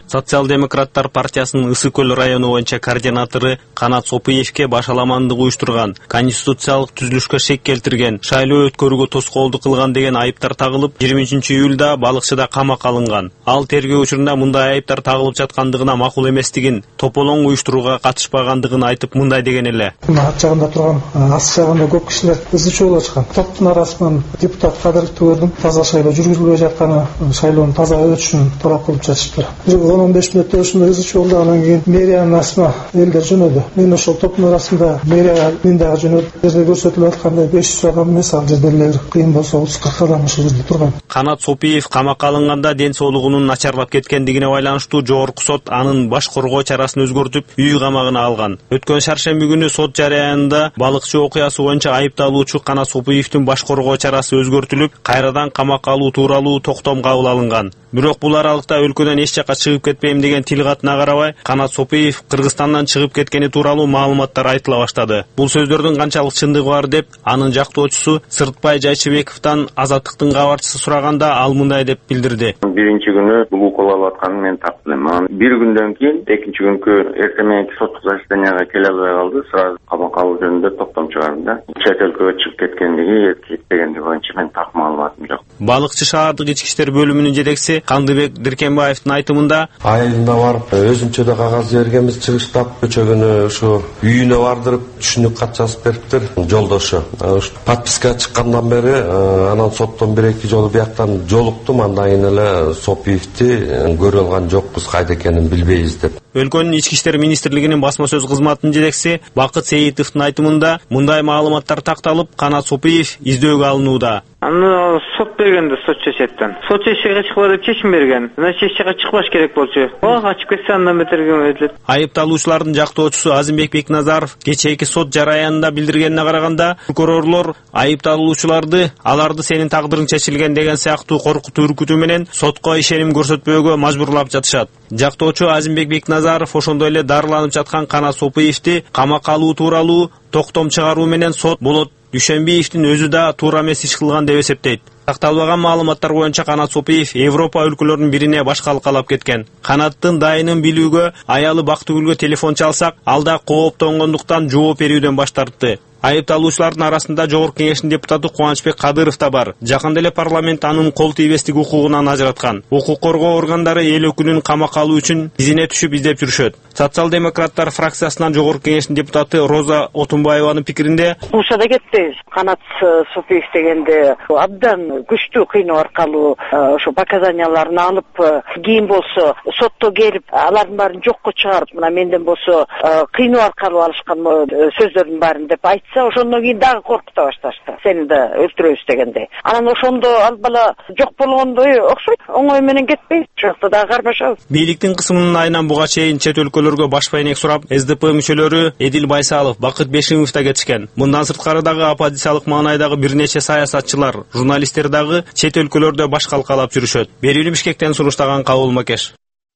Социал-демократтар партиясынын Ысык көл району боюнча координатору Канат Сопиевке башаламандык уюштурган, конституциялык түзүлүшкө шек келтирген, шайлоо өткөрүүгө тоскоолдук кылган деген айыптар тагылып, 23-июлда балыкчыда камакка алынган. Ал тергөө учурунда мындай айыптар тагылып жаткандыгына макул эместигин, тополоң уюштурууга катышпагандыгын айтып, мындай деген эле. Ат жагында турган, ас жагында көп кишилер ызы чуу чыккан. Топтун арасынан депутат Кадыровду көрдүм. Таза шайлоо жүргүзүлбөй жатканы, шайлоонун таза өтүшүн талап кылып жатышты. 10-15 мүнөттө ушундай ызы чуу болду. Анан кийин мэриянын астына элдер жөнөдү. Мен ошол топтун арасында мэрияга мен дагы жөнөдүм. Жерде көрсөтүлүп аткандай 500 адам эмес, ал жерде эле кыйын болсо 30-40 адам ушул жерде турган. Канат Сопиев камакка алынганда ден соолугунун начарлап кеткендигине байланыштуу Жогорку сот анын баш коргоо чарасын өзгөртүп, үй камагына алган. Өткөн шаршемби күнү сот жараянында балыкчы окуясы боюнча айыпталуучу Канат Сопиевдин баш коргоо чарасы өзгөртүлүп, кайрадан камакка алуу тууралуу токтом кабыл алынган. Бирок бул аралыкта өлкөдөн эч жакка чыгып кетпейм деген тил катына карабай, Канат Сопиев Кыргызстандан чыгып кеткени тууралуу маалыматтар айтыла баштады. Бул сөздөрдүн канчалык чындыгы бар деп анын жактоочусу Сыртбай Жайчыбековдон Азаттыктын кабарчысы сураганда ал мындай деп билдирди. Биринчи күнү бул укук алып атканын мен таптым. Анан бир күндөн кийин экинчи күnkү эртең мененки соттук заседанияга келе албай калды. Сразу камакка алуу жөнүндө токтом чыгарды. Чет өлкөгө чыгып кеткендиги, кетпегендиги боюнча мен так маалыматым жок. Балыкчы шаардык ички иштер бөлүмүнүн жетекчиси Кандыбек Диркенбаевдин айтымында айылына барып өзүнчө да кагаз бергенбиз, чыгыштап көчөгүнө ушу үйүнө бардырып түшүнүк кат жазып бериптир жолдошу. Подписка чыккандан бери анан соттон 1-2 жолу бияктан жолуктум, андан кийин эле Сопиевди көрө алган жокпуз, кайда экенин билбейбиз деп. Өлкөнүн ички иштер министрлигинин басма сөз кызматынын жетекчиси Бакыт Сейитовдун айтымында мындай маалыматтар такталып, Канат Сопиев издөөгө алынууда. Аны сот бергенде сот чечеттен. Сот чечиге чыкпа деп чечим берген. Значит, чечиге чыкпаш керек болчу. Ачып кетсе андан бетер көмөйтүлөт. Айыпталуучулардын жактоочусу Азимбек Бекназаров кечээки сот жараянында билдиргенине караганда, прокурорлор айыпталуучуларды аларды сенин тагдырың чечилген деген сыяктуу коркутуу үркүтүү менен сотко ишеним көрсөтпөөгө мажбурлап жатышат. Жактоочу Азимбек Бекназаров ошондой эле дарыланып жаткан Канат Сопиевди камакка алуу тууралуу токтом чыгаруу менен сот Болот Дүйшөнбиевдин өзү да туура эмес иш кылган деп эсептейт. Такталбаган маалыматтар боюнча Канат Сопиев Европа өлкөлөрүнүн бирине башка алкалап кеткен. Канаттын дайынын билүүгө аялы Бактыгүлгө телефон чалсак, ал да кооптонгондуктан жооп берүүдөн баш тартты. Айыпталуучулардын арасында Жогорку Кеңештин депутаты Кубанычбек Кадыров да бар. Жакында эле парламент анын кол тийбестик укугунан ажыраткан. Укук коргоо органдары эл өкүлүн камакка алуу үчүн изине түшүп издеп жүрүшөт. Социал-демократтар фракциясынан Жогорку Кеңештин депутаты Роза Отунбаеванын пикиринде Ушада кетти. Канат Сопиев дегенде абдан күчтүү кыйноо аркылуу ошо показанияларын алып, кийин болсо сотто келип, алардын баарын жокко чыгарып, мына менден болсо кыйноо аркылуу алышкан сөздөрдүн баарын деп айтса, ошондон кийин дагы коркута башташты. Сени да өлтүрөбүз дегенде. Анан ошондо ал бала жок болгондой окшойт. Оңой менен кетпейт. Ошондо дагы кармашабыз. Бийликтин кысымынын айынан буга чейин чет өлкөлөргө баш байнек сурап, СДП мүчөлөрү Эдил Байсалов, Бакыт Бешимов да кетишкен. Мындан сырткары дагы оппозициялык маанайдагы бир нече саясатчылар, журналисттер дагы чет өлкөлөрдө баш калкалап жүрүшөт. Берүүнү Бишкектен сунуштаган Кабыл Макеш.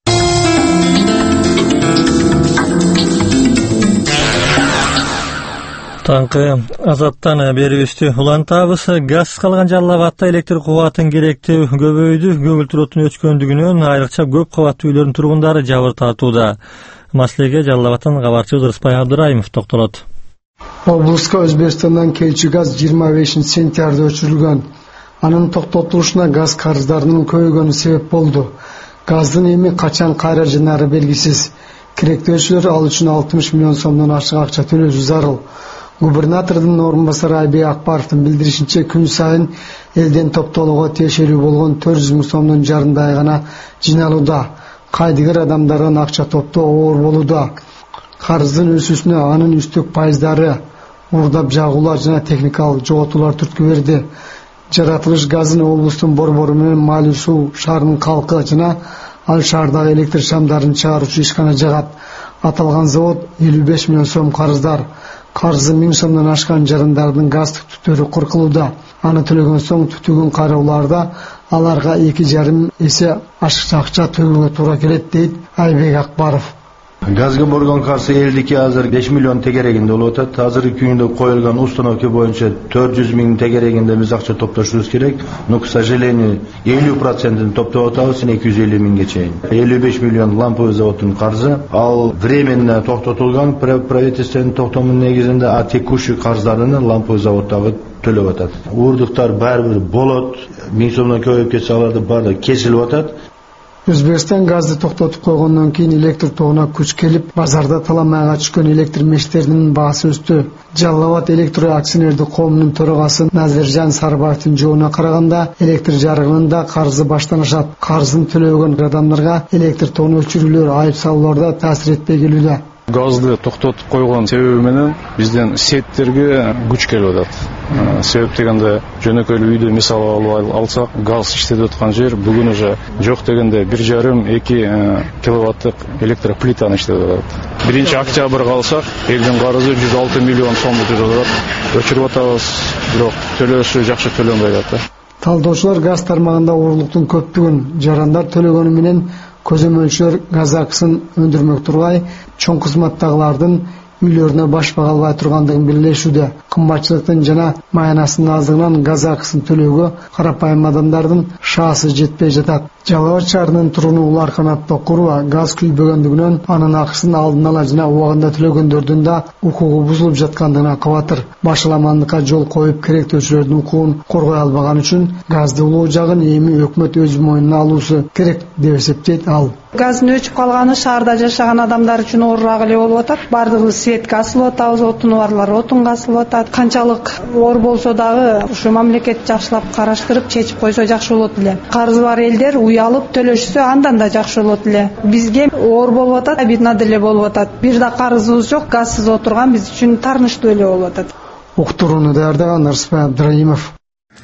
Таңкы Азаттан берүүбүздү улантабыз. Газ калган Жалал Абадда электр кубатын керектүү көбөйдү. Көгүлтүр отун өчкөндүгүнөн айрыкча көп кабаттуу үйлөрдүн тургундары жабыр тартууда. Маселеге Жалал Абадтан кабарчы Ыдырыспай Абдыраимов токтолот. Облуска Өзбекстандан келчү газ 25 сентябрда өчүрүлгөн. Анын токтотулушуна газ карыздарынын көбөйгөнү себеп болду. Газдын эми качан кайра жынаары белгисиз. Керектөөчүлөр ал үчүн 60 миллион сомдон ашык акча төлөшү зарыл. Губернатордун орун басары Айбек Акбаровдун билдиришинче, күн сайын элден топтоолууга тиешелүү болгон 400 миң сомдон жарымдай гана жыйналууда. Кайдыгер адамдардан акча топтоо оор болууда. Карыздын өсүүсүнө анын үстүк пайыздары, уурдап жагуулар жана техникалык жоготуулар түрткү берди. Жаратылыш газын облустун борбору менен Маали суу шаарынын калкы жана ал шаардагы электр шамдарын чыгаруучу ишкана жагат. Аталган завод 55 миллион сом карыздар. Карызы 1000 сомдон ашкан жарандардын газ түтүктөрү кыркылууда. Аны төлөгөн соң түтүгүн кайраууларда аларга 2,5 эсе ашыкча акча төлөөгө туура келет, дейт Айбек Акбаров. Газга болгон каршы элдики азыр 5 миллион тегерегинде болуп атат. Азыркы күндө коюлган установка боюнча 400 миң тегерегинде биз акча топтошубуз керек. Но, к сожалению, 50%-ин топтоп атабыз 250 миңге чейин. 55 миллион ламповый заводдун каржы, ал временно токтотулган правительственин токтомунун негизинде, а текущий карждарын ламповый заводдагы төлөп атат. Уурдуктар баары бир болот, 1000 сомдон көбөйүп кетсе аларды баары кесилип атат. Өзбекстан газды токтотуп койгондон кийин электр тогуна күч келип, базарда таламайга түшкөн электр мештеринин баасы өстү. Жалал Абад электро акционердик коомунун төрагасы Назиржан Сарбаевдин жообуна караганда, электр жарыгынын да карызы баштан ашат. Карызын төлөбөгөн адамдарга электр тогун өчүрүүлөр, айып салуулар да таасир этпей келүүдө. Газды токтотуп койгон себеби менен бизден сеттерге күч келип атат. Себеп дегенде жөнөкөй үйдө мисал алсак, газ иштетип аткан жер бүгүн уже жок дегенде 1,5-2 киловаттык электроплитаны иштетип атат. 1-октябрга алсак, элдин карызы 106 миллион сомдо жүрүп атат. Өчүрүп атабыз, бирок төлөөсү жакшы төлөнбөй атат. Талдоочулар газ тармагында уурулуктун көптүгүн жарандар төлөгөнү менен көзө мөлчөр газ акысын өндүрмөк тургай, чоң кызматтагылардын үйлөрүнө баш бага албай тургандыгын белгилешүүдө. Кымбатчылыктын жана маянасынын аздыгынан газ акысын төлөөгө карапайым адамдардын шаасы жетпей жатат. Жалал Абад шаарынын тургуну Улар Канат Токурова газ күйбөгөндүгүнөн анын акысын алдын ала жана убагында төлөгөндөрдүн да укугу бузулуп жаткандыгына кабатыр. Башаламандыкка жол коюп керектөөчүлөрдүн укугун коргой албаган үчүн газды улоо жагын эми өкмөт өз мойнуна алуусу керек деп эсептейт ал. Газдын өчүп калганы шаарда жашаган адамдар үчүн оорураак эле болуп атат. Бардыгыбыз светке асылып атабыз, отуну барлар отунга асылып атат. Канчалык оор болсо дагы ушу мамлекет жакшылап караштырып чечип койсо жакшы болот эле. Карызы бар элдер уялып төлөшсө андан да жакшы болот эле. Бизге оор болуп атат, обидно деле болуп атат. Бир да карызыбыз жок, газсыз отурган биз үчүн таарынычтуу эле болуп атат. Уктурууну даярдаган Арсбай Абдраимов.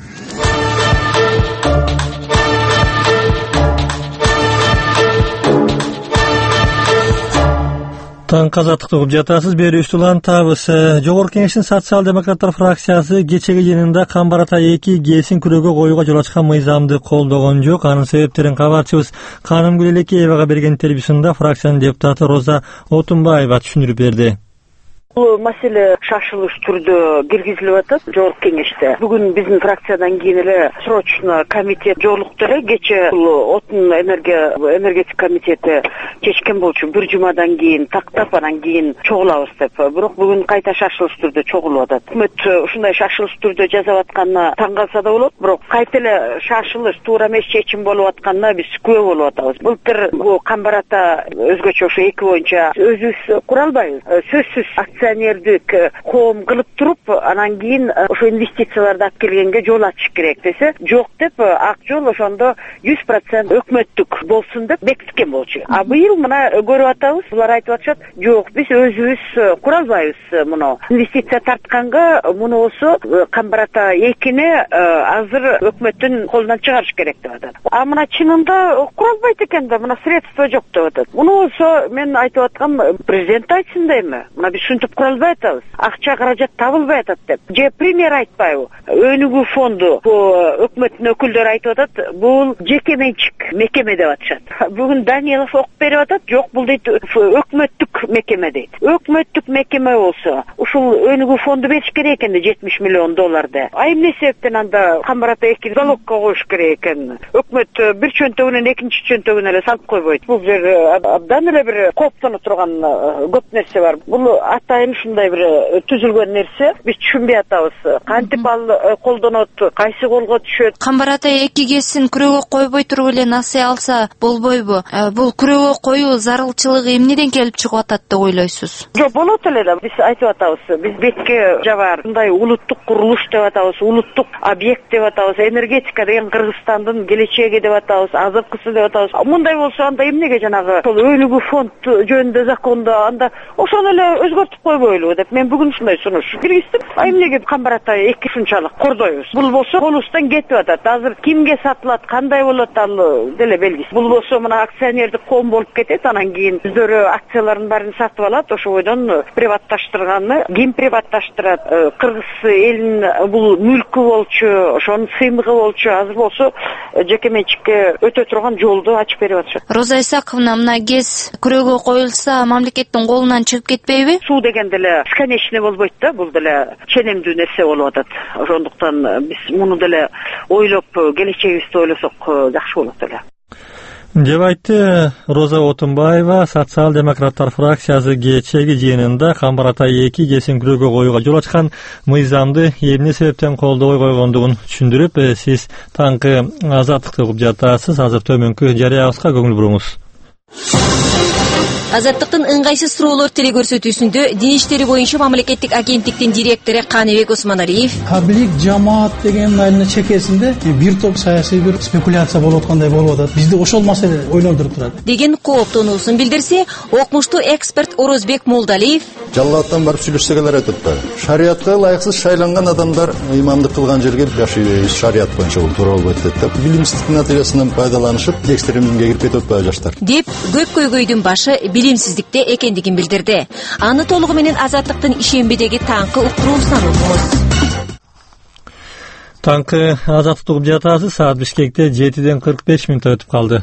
Таң казаттыкты угуп жатасыз, берүүчү улантабыз. Жогорку Кеңештин социал-демократтар фракциясы кечеги жыйынында Камбарата 2 ГЭСин күрөөгө коюуга жол ачкан мыйзамды колдогон жок. Анын себептерин кабарчыбыз Канымгүл Элекеевага берген интервьюсунда фракциянын депутаты Роза Отунбаева түшүндүрүп берди. Бул маселе шашылыш түрдө киргизилип атат Жогорку Кеңеште. Бүгүн биздин фракциядан кийин эле срочно комитет жолукту эле. Кече отун энергетика комитети чечкен болчу. Бир жумадан кийин тактап, анан кийин чогулабыз деп. Бирок бүгүн кайта шашылыш түрдө чогулуп атат. Өкмөт ушундай шашылыш түрдө жазып атканына таң калса да болот, бирок кайта эле шашылыш туура эмес чечим болуп атканына биз күбө болуп атабыз. Былтыр бул Камбарата өзгөчө ошо 2 боюнча өзүбүз кура албайбыз. Сөзсүз акционердик коом кылып туруп, анан кийин ошо инвестицияларды алып келгенге жол ачыш керек десе, жок деп ак жол ошондо 100% өкмөттүк болсун деп бекиткен болчу. А быйыл мына көрүп атабыз, булар айтып атышат, жок, биз өзүбүз кура албайбыз муну. Инвестиция тартканга муну болсо Камбарата 2-ни азыр өкмөттүн колунан чыгарыш керек деп атат. А мына чынында кура албайт экен да, мына средства жок деп атат. Муну болсо мен айтып аткам, президент айтсын дейми? Мына биз ушинтип кура албай атабыз. Акча каражат табылбай атат деп. Же премьер айтпайбы? Өнүгүү фонду өкмөттүн өкүлдөрү айтып атат, бул жеке менчик мекеме деп атышат. Бүгүн Данилов окуп берип атат, жок бул дейт өкмөттүк мекеме дейт. Өкмөттүк мекеме болсо, ушул өнүгүү фонду бериш керек экен $70 миллион. А эмне себептен анда Камбарата 2 залогко коюш керек экен? Өкмөт бир чөнтөгүнөн экинчи чөнтөгүнө эле салып койбойт. Бул жер абдан эле бир кооптоно турган көп нерсе бар. Бул атайын ушундай бир түзүлгөн нерсе. Биз түшүнбөй атабыз. Кантип ал колдонот, кайсы колго түшөт? Камбарата 2 ГЭСин күрөөгө койбой туруп эле насыя алса болбойбу? Бул күрөөгө коюу зарылчылыгы эмнеден келип чыгып атат деп ойлойсуз? Жок, болот эле да. Биз айтып атабыз. Биз бетке жабар мындай улуттук курулуш деп атабыз, улуттук объект деп атабыз, энергетика деген Кыргызстандын келечеги деп атабыз, азыркысы деп атабыз. Мындай болсо анда эмнеге жанагы ошол өнүгүү фонд жөнүндө закондо анда ошону эле өзгөртүп койбойлу деп мен бүгүн ушундай сунуш киргиздим. А эмнеге Камбаратай 2 ушунчалык кордойбуз? Бул болсо колубуздан кетип атат. Азыр кимге сатылат, кандай болот ал деле белгисиз. Бул болсо мына акционердик коом болуп кетет, анан кийин өздөрү акцияларын баарын сатып алат. Ошо бойдон приватташтырганны ким приватташтырат? Кыргыз элинин бул мүлкү болчу, ошонун сыймыгы болчу. Азыр болсо жеке менчикке өтө турган жолду ачып берип атышат. Роза Исаковна, мына ГЭС күрөөгө коюлса, мамлекеттин колунан чыгып кетпейби? Суу деген деле бесконечный болбойт да, бул деле ченемдүү нерсе болуп атат. Ошондуктан биз муну деле ойлоп, келечегибизди ойлосок жакшы болот эле. деп айтты Роза Отунбаева. Социал-демократтар фракциясы кечээги жыйынында Камбаратай 2 ГЭСин күрөөгө коюуга жол ачкан мыйзамды эмне себептен колдобой койгондугун түшүндүрүп, сиз таңкы Азаттыкты угуп жатасыз. Азыр төмөнкү жарыябызга көңүл буруңуз. Азаттыктын ыңгайсыз суроолор телекөрсөтүүсүндө Дин иштери боюнча мамлекеттик агенттиктин директору Каныбек Осмоналиев таблик жамаат деген айылына чекесинде бир топ саясий бир спекуляция болуп аткандай болуп атат. Бизди ошол маселе ойлондуруп турат деген кооптонуусун билдирсе, окумуштуу эксперт Орозбек Молдалиев жаллаттан барып сүйлөшсөк эле айтат да. Шариатка ылайыксыз шайланган адамдар имамдык кылган жерге жашайбыз. Шариат боюнча бул туура болбойт деп. Билимсиздик натыйжасынан пайдаланышып, экстремизмге кирип кетип атпайбы жаштар. Деп көп көйгөйдүн башы билимсиздикте экендигин билдирди. Аны толугу менен Азаттыктын ишембидеги таңкы уктуруусунан угуңуз. Таңкы Азаттыкты угуп жатасыз. Саат Бишкекте 7-ден 45 мүнөт өтүп калды.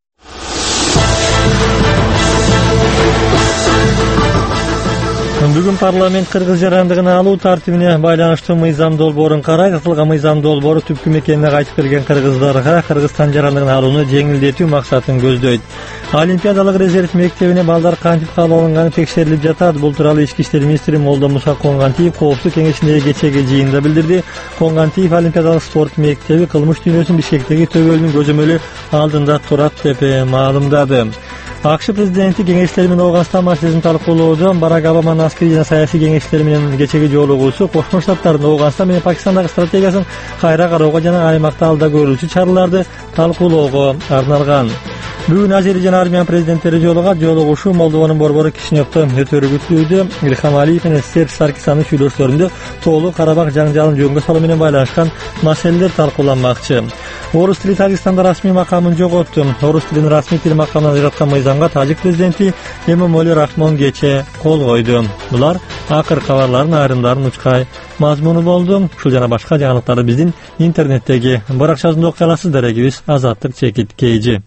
Бүгүн парламент кыргыз жарандыгын алуу тартибине байланыштуу мыйзам долбоорун карайт. Аталган мыйзам долбоору түпкү мекенине кайтып келген кыргыздарга Кыргызстан жарандыгын алууну жеңилдетүү максатын көздөйт. Олимпиадалык резерв мектебине балдар кантип кабыл алынганы текшерилип жатат. Бул тууралуу Ички иштер министри Молдомуса Коңгантиев коопсуздук кеңешиндеги кечээги жыйында билдирди. Коңгантиев Олимпиадалык спорт мектеби кылмыш дүйнөсүн Бишкектеги төбөлүнүн көзөмөлү алдында турат деп маалымдады. АКШ президенти кеңештери менен Оогунстан маселесин талкуулоодо Барак Обаманын аскерий жана саясий кеңештери менен кечеги жолугуусу Кошмо Штаттардын Оогунстан менен Пакистандагы стратегиясын кайра кароого жана аймакта алда көрүлүүчү чараларды талкуулоого арналган. Бүгүн Азербайжан армиян президенттери жолугат. Жолугушуу Молдованын борбору Кишиневде өтөрү күтүлүүдө. Илхам Алиев менен Серж Саркисяндын сүйлөшүүлөрүндө Тоолуу Карабак жаңжалын жөнгө салуу менен байланышкан маселелер талкууланмакчы. Орус тили Тажикстанда расмий макамын жоготту. Орус тилин расмий тил макамынан ажыраткан мыйзамга тажик президенти Эмомали Рахмон кечээ кол койду. Булар акыр кабарлардын айрымдарын учкай мазмуну болду. Ушул жана башка жаңылыктарды биздин интернеттеги баракчасында окуй аласыз. Дарегибиз Азаттык чекит KG.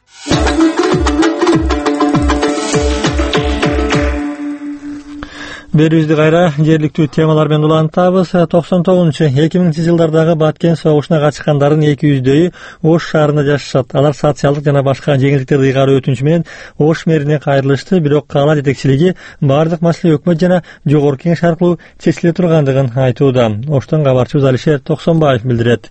Берүүбүздү кайра жергиликтүү темалар менен улантабыз. 99-2000-жылдардагы Баткен согушуна катышкандардын 200-дөйү Ош шаарында жашашат. Алар социалдык жана башка жеңилдиктерди ыйгаруу өтүнүчү менен Ош мэрине кайрылышты. Бирок кала жетекчилиги бардык маселе өкмөт жана жогорку кеңеш аркылуу чечиле тургандыгын айтууда. Оштон кабарчыбыз Алишер Токсонбаев билдирет.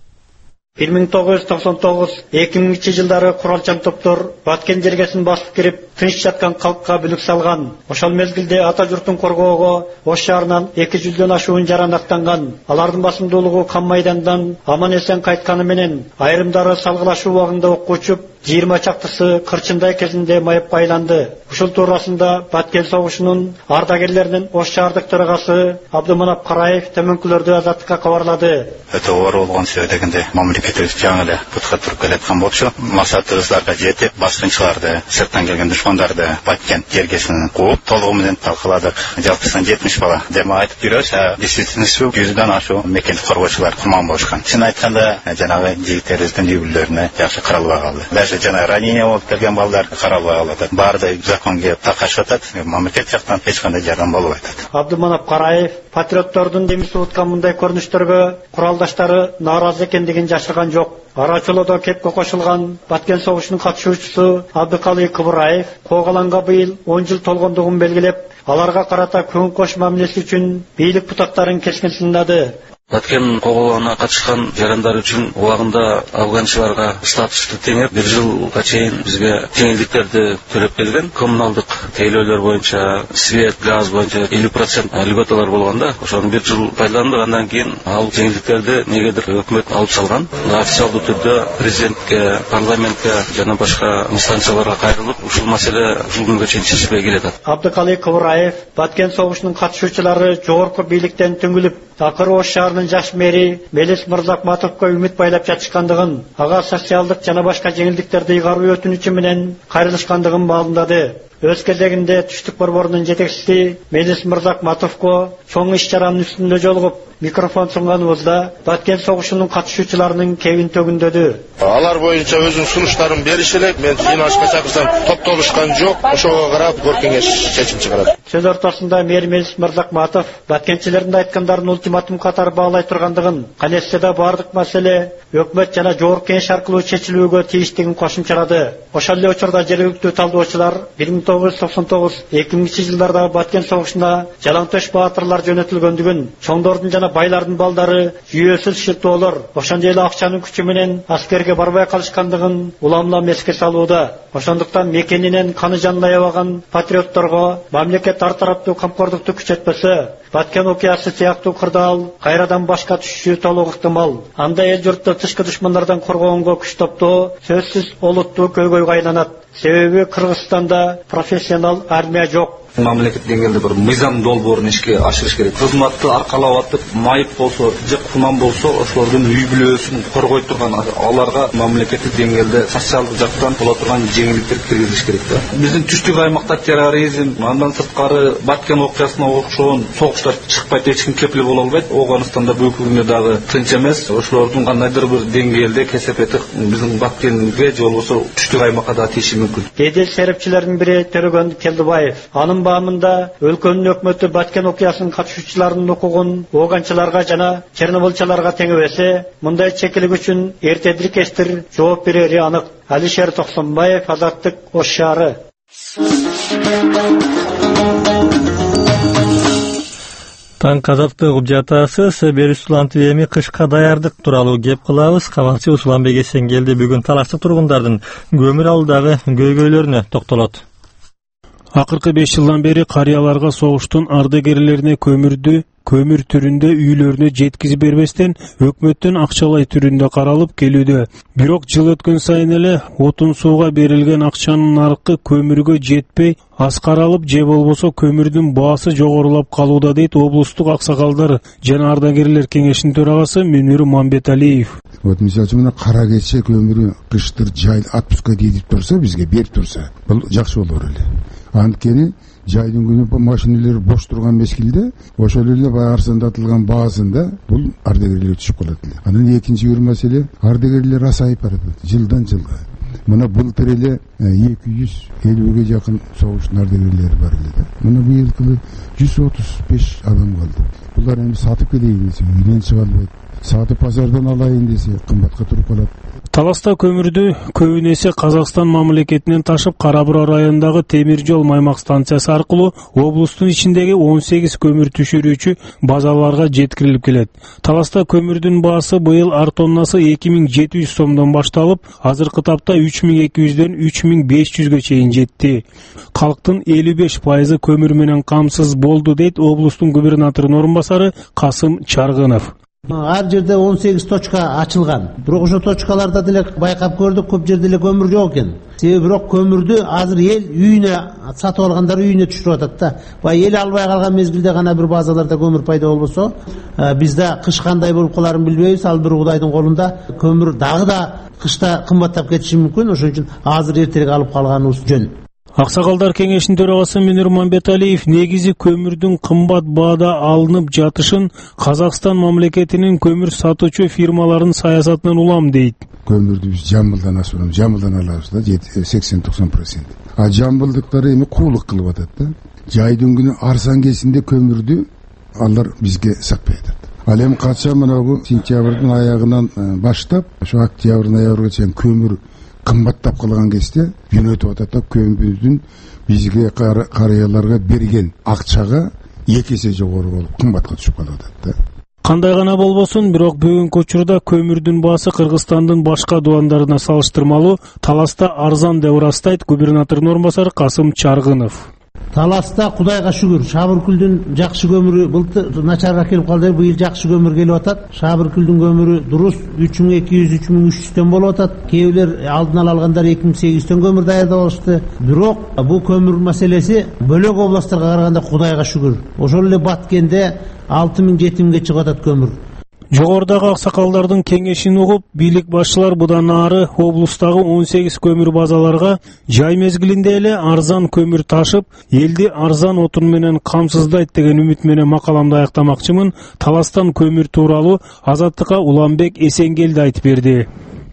1999-2000 жылдары куралчан топтор Баткен жергесин басып кирип, тынч жаткан калкка бүлүк салган. Ошол мезгилде ата журтун коргоого Ош шаарынан 200дөн ашуун жаран аттанган. Алардын басымдуулугу Кан майдандан аман эсен кайтканы менен айрымдары салгылашуу убагында окко учуп, 20 чактысы кырчындай кезинде майып байланды. Ушул туурасында Баткен согушунун ардагерлеринин Ош шаардык төрагасы Абдыманап Караев төмөнкүлөрдү Азаттыкка кабарлады. Өтө оор болгон сөйдөгөндө мамлекетибиз жаңы эле бутка туруп келаткан болчу. Максатыбыздарга жетип, баскынчыларды, сырттан келген душмандарды Баткен жергесинен кууп, толугу менен талкууладык. Жалпысынан 70 бала дем айтып жүрөбүз. Действительности 100дөн ашуу мекенди коргоочулар курман болушкан. Чын айтканда, жанагы жигиттерибиздин үй-бүлөлөрүнө жакшы каралбай калды. Жана ранение болуп келген балдар каралбай калат. Баарды законго такашып атат. Мамлекет жактан эч кандай жардам болбой атат. Абдыманап Караев патриоттордун демиси уткан мындай көрүнүштөргө куралдаштары нааразы экендигин жашырган жок. Арачылоодо кепке кошулган Баткен согушунун катышуучусу Абдыкалый Кыбыраев Когаланга быйыл 10 жыл толгондугун белгилеп, аларга карата көң кош мамилеси үчүн бийлик бутактарын кескин сындады. Баткен когулуна катышкан жарандар үчүн убагында алганчыларга статусту теңеп 1 жылга чейин бизге теңдиктерди төлөп келген. Коммуналдык тейлөөлөр боюнча, свет, газ боюнча 50% льготалар болгонда, ошону 1 жыл пайдаландык. Андан кийин ал теңдиктерди негедир өкмөт алып салган. Официалдуу түрдө президентке, парламентке жана башка инстанцияларга кайрылып, ушул маселе ушул күнгө чейин чечилбей келет. Абдыкалый Кыбыраев Баткен согушунун катышуучулары жогорку бийликтен түңүлүп, акыры Ош шаарынын жаш мэри Мелис Мырзакматовго үмүт байлап жатышкандыгын, ага социалдык жана башка жеңилдиктерди ыйгаруу өтүнүчү менен кайрылышкандыгын маалымдады. Өз кезегинде түштүк борборунун жетекчиси Мелис Мырзакматовго чоң иш-чаранын үстүндө жолугуп микрофон сунган Баткен согушунун катышуучуларынын кебин төгүндөдү. Алар боюнча өзүнүн сунуштарын бериш элек. Мен жыйналышка чакырсам топтолушкан жок. Ошого карап кор кеңеш чечим чыгарат. Сөз ортосунда мэр Мелис Мырзакматов Баткенчилердин айткандарын ультиматум катары баалай тургандыгын, канесседе бардык маселе өкмөт жана жогорку кеңеш аркылуу чечилүүгө тийиштигин кошумчалады. Ошол эле учурда жергиликтүү талдоочулар 1999-2000 жылдардагы Баткен согушуна жалаңтөш баатырлар жөнөтүлгөндүгүн, чоңдордун жана байлардын балдары жүйөсүз шылтоолор, ошондой эле акчанын күчү менен аскерге барбай калышкандыгын уламлам эске салууда. Ошондуктан мекенинен каны жанын аябаган патриотторго мамлекет ар тараптуу камкордукту күчөтпөсө, Баткен окуясы сыяктуу кырдаал кайрадан башка түшүшү толук ыктымал. Анда эл журтты тышкы душмандардан коргоонго күч топтоо сөзсүз олуттуу көйгөйгө айланат. Себеби Кыргызстанда профессионал армия жок. Мамлекет деңгээлде бир мыйзам долбоорун ишке ашырыш керек. Кызматты аркалап атып, майып болсо, же куман болсо, ошолордун үй бүлөсүн коргой турган, аларга мамлекеттик деңгээлде социалдык жактан боло турган жеңилдиктер киргизиш керек да. Биздин түштүк аймакта терроризм, андан сырткары Баткен окуясына окшогон согуштар чыкпайт, эч ким кепил боло албайт. Оганстанда бүгүнкү күндө дагы тынч эмес. Ошолордун кандайдыр бир деңгээлде кесепети биздин Баткенге же болбосо түштүк аймакка да тийиши мүмкүн. Кедел серепчилердин бири Төрөгөн Келдибаев анын баамында өлкөнүн өкмөтү Баткен окуясынын катышуучуларынын укугун оганчыларга жана чернобылчыларга теңебесе, мындай чекилик үчүн эртедиркестир жооп берери анык. Алишер Токсонбаев, Азаттык, Ош шаары. Таң казакты угуп жатасыз. Берүсулан ТВ кышка даярдык тууралуу кеп кылабыз. Кабакчы Усуланбек Эсенгелди бүгүн талаштык тургундардын көмүр алдагы көйгөйлөрүнө токтолот. Акыркы 5 жылдан бери карыяларга согуштун ардагерлерине көмүр түрүндө үйлөрүнө жеткизип бербестен өкмөттөн акчалай түрүндө каралып келүүдө. Бирок жыл өткөн сайын эле отун сууга берилген акчанын наркы көмүргө жетпей, аз каралып же болбосо көмүрдүн баасы жогорулап калууда дейт облустук аксакалдар жана ардагерлер кеңешинин төрагасы Мөнүр Мамбеталиев. Мисалы үчүн мына кара кече көмүрү кыштыр жай отпуска дейт турса, бизге берип турса, бул жакшы болор эле. Анткени жайдын күнү машиналар бош турган мезгилде ошол эле баягы арзандатылган баасында бул ардагерлер түшүп калат эле. Анан экинчи бир маселе, ардагерлер азайып барат жылдан жылга. Мына былтыр эле 250ге жакын согуштун ардагерлери бар эле да. Мына быйыл 135 адам калды. Булар эми сатып келейин десе, үйдөн чыга албайт. Сатып базардан алайын десе, кымбатка туруп калат. Таласта көмүрдү көбүнесе Казакстан мамлекетинен ташып Кара Бура районундагы темир жол маймак станциясы аркылуу облустун ичиндеги 18 көмүр түшүрүүчү базаларга жеткирилип келет. Таласта көмүрдүн баасы быйыл ар тоннасы 2700 сомдон башталып, азыркы тапта 3200дөн 3500ге чейин жетти. Калктын 55% көмүр менен камсыз болду дейт облустун губернаторунун орун басары Касым Чаргынов. Ар жерде 18 точка ачылган. Бирок ошо точкаларда деле байкап көрдүк, көп жерде деле көмүр жок экен. Себеби бирок көмүрдү азыр эл үйүнө сатып алгандар үйүнө түшүрүп атат да. Бай эл албай калган мезгилде гана бир базаларда көмүр пайда болбосо, бизде кыш кандай болуп каларын билбейбиз. Ал бир Кудайдын колунда көмүр дагы да кышта кымбаттап кетиши мүмкүн. Ошон үчүн азыр эртерээк алып калганыбыз жөн. Аксакалдар кеңешинин төрагасы Мөнүр Мамбеталиев негизи көмүрдүн кымбат баада алынып жатышын Казакстан мамлекетинин көмүр сатуучу фирмаларынын саясатынан улам дейт. Көмүрдү биз Жамбылдан асырабыз, Жамбылдан алабыз да 80-90%. А жамбылдыктар эми куулук кылып атат да. Жайдын күнү арзан кезинде көмүрдү алар бизге сатпай атат. Ал эми кача мына сентябрдын аягынан баштап, ошо октябрдын аягына чейин көмүр кымбаттап калган кезде жөнөтүп атат. Көмүрдүн бизге карыяларга берген акчага 2 эсе жогору болуп кымбатка түшүп калып атат да. Кандай гана болбосун, бирок бүгүнкү учурда көмүрдүн баасы Кыргызстандын башка дубандарына салыштырмалуу Таласта арзан деп ырастайт губернатордун орун басары Касым Чаргынов. Таласта Кудайга шүгүр, Шабыркүлдүн жакшы көмүрү былтыр начарга келип калды, быйыл жакшы көмүр келип атат. Шабыркүлдүн көмүрү дурус 3200-3300 болуп атат. Кээ бирлер алдын ала алгандар 2800 көмүр даярдап алышты. Бирок бул көмүр маселеси бөлөк областтарга караганда Кудайга шүгүр. Ошол эле Баткенде 6000-7000 чыгып атат көмүр. Жогорудагы аксакалдардын кеңешин угуп, бийлик башчылар будан ары облустагы 18 көмүр базаларга жай мезгилинде эле арзан көмүр ташып, элди арзан отун менен камсыздайт деген үмүт менен макаламды аяктамакчымын. Таластан көмүр тууралуу Азаттыкка Уланбек Эсенгелди айтып берди.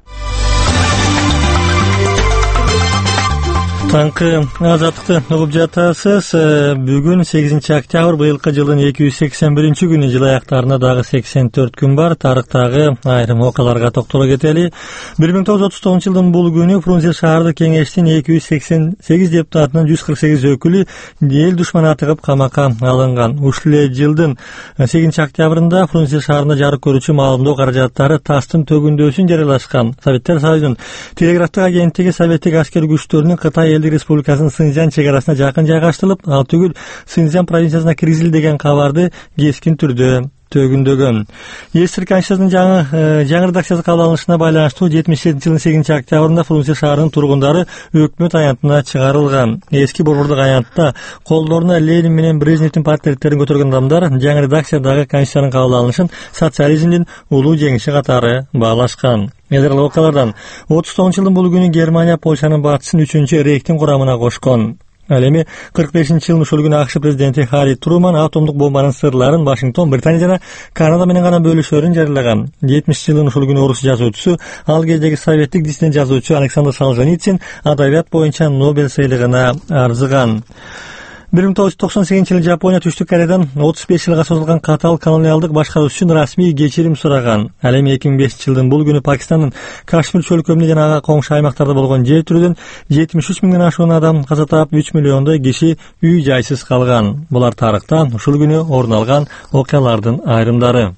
Таңкы Азаттыкты угуп жатасыз. Бүгүн 8 октябрь, быйылкы жылдын 281-күнү, жыл аяктарына дагы 84 күн бар. Тарыктагы айрым окуяларга токтоло кетели. 1939 жылдын бул күнү Фрунзе шаардык кеңештин 288 депутатынын 148 өкүлү эл душманы атыгып камакка алынган. Ушул эле жылдын 8 октябрында Фрунзе шаарында жарык көрүүчү маалымдоо каражаттары Тастын төгүндөсүн жарыялашкан. Советтер Союзунун телеграфтык агенттиги советтик аскер күчтөрүнүн Кытай Элдик Республикасынын Синьцзян чегарасына жакын жайгаштырылып, ал түгүл Синьцзян провинциясына киргизилди деген кабарды кескин түрдө төгүндөгөн. ЭСР Конституциясынын жаңы редакциясы кабыл алынышына байланыштуу 77 жылдын 8 октябрында Фрунзе шаарынын тургундары өкмөт аянтына чыгарылган. Эски борбордук аянтта колдоруна Ленин менен Брежневдин портреттерин көтөргөн адамдар жаңы редакциядагы Конституциянын кабыл алынышын социализмдин улуу жеңиши катары баалашкан. Эдер окуялардан 39 жылдын бул күнү Германия Польшанын батышын 3-чү рейхтин курамына кошкон. Ал эми 45-жылдын ушул күнү АКШ президенти Харри Труман атомдук бомбанын сырларын Вашингтон, Британия жана Канада менен гана бөлүшөрүн жарыялаган. 70-жылдын ушул күнү орус жазуучусу, ал кездеги советтик диссидент жазуучу Александр Солженицин адабият боюнча Нобель сыйлыгына арзыган. 1998 жылы Жапония Түштүк Кореядан 35 жылга созулган катал колониалдык башкаруу үчүн расмий кечирим сураган. Ал эми 2005 жылдын бул күнү Пакистандын Кашмир чөлкөмүндө жана ага коңшу аймактарда болгон жер тирүүдөн 73 миңден ашуун адам каза таап, 3 миллиондой киши үй жайсыз калган. Булар тарыхта ушул күнү орун алган окуялардын айрымдары.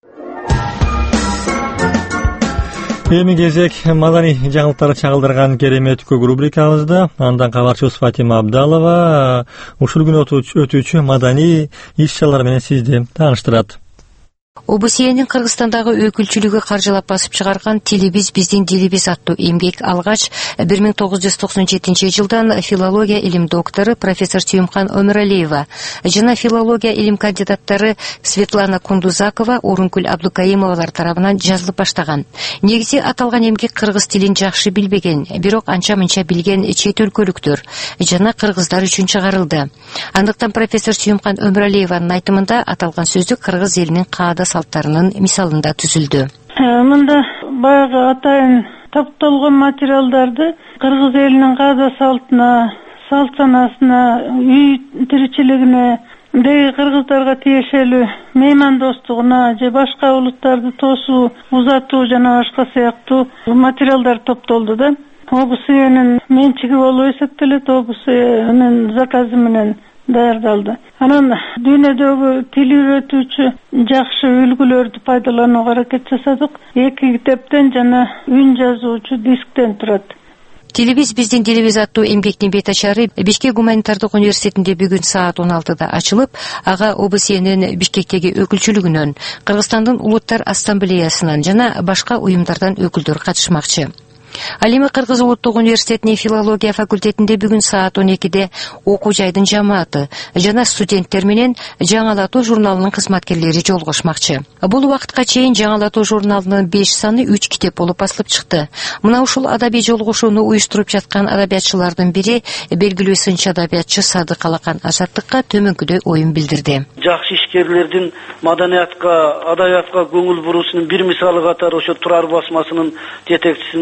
Эми кезек маданий жаңылыктарды чагылдырган керемет көк рубрикабызда. Андан кабарчыбыз Фатима Абдалова ушул күнү өтүүчү маданий иш-чаралар менен сизди тааныштырат. ОБСЕнин Кыргызстандагы өкүлчүлүгү каржылап басып чыгарган «Тилибиз биздин дилибиз» аттуу эмгек алгач 1997 жылдан филология илим доктору профессор Сүйүмкан Өмүралиева жана филология илим кандидаттары Светлана Кундузакова, Орункүл Абдукаимовалар тарабынан жазылып баштаган. Негизи аталган эмгек кыргыз тилин жакшы билбеген, бирок анча-мынча билген чет өлкөлүктөр жана кыргыздар үчүн чыгарылды. Андыктан профессор Сүйүмкан Өмүралиеванын айтымында аталган сөздүк кыргыз элинин каада салттарынын мисалында түзүлдү. Мында баягы атайын топтолгон материалдарды кыргыз элинин каада салтына, салт санасына, үй тиричилигине, деги кыргыздарга тиешелүү меймандостугуна же башка улуттарды тосуу, узатуу жана башка сыяктуу материалдар топтолду да. ОБСЕнин менчиги болуп эсептелет, ОБСЕнин заказы менен даярдалды. Анан дүйнөдөгү тил үйрөтүүчү жакшы үлгүлөрдү пайдаланууга аракет жасадык. 2 китептен жана үн жазуучу дисктен турат. «Тилибиз биздин дилибиз» аттуу эмгектин бетачары Бишкек гуманитардык университетинде бүгүн саат 16-да ачылып, ага ОБСЕнин Бишкектеги өкүлчүлүгүнөн, Кыргызстандын улуттар ассамблеясынан жана башка уюмдардан өкүлдөр катышмакчы. Ал эми Кыргыз улуттук университетинин филология факультетинде бүгүн саат 12-де окуу жайдын жамааты жана студенттер менен Жаңалатуу журналынын кызматкерлери жолугушмакчы. Бул убакытка чейин Жаңалатуу журналынын 5 саны 3 китеп болуп басылып чыкты. Мына ушул адабий жолугушууну уюштуруп жаткан адабиятчылардын бири белгилүү сынчы адабиятчы Садык Алакан Азаттыкка төмөнкүдөй оюн билдирди. Жакшы ишкерлердин маданиятка, адабиятка көңүл буруусунун бир мисалы катары ошо Турар басмасынын жетекчисинин ушул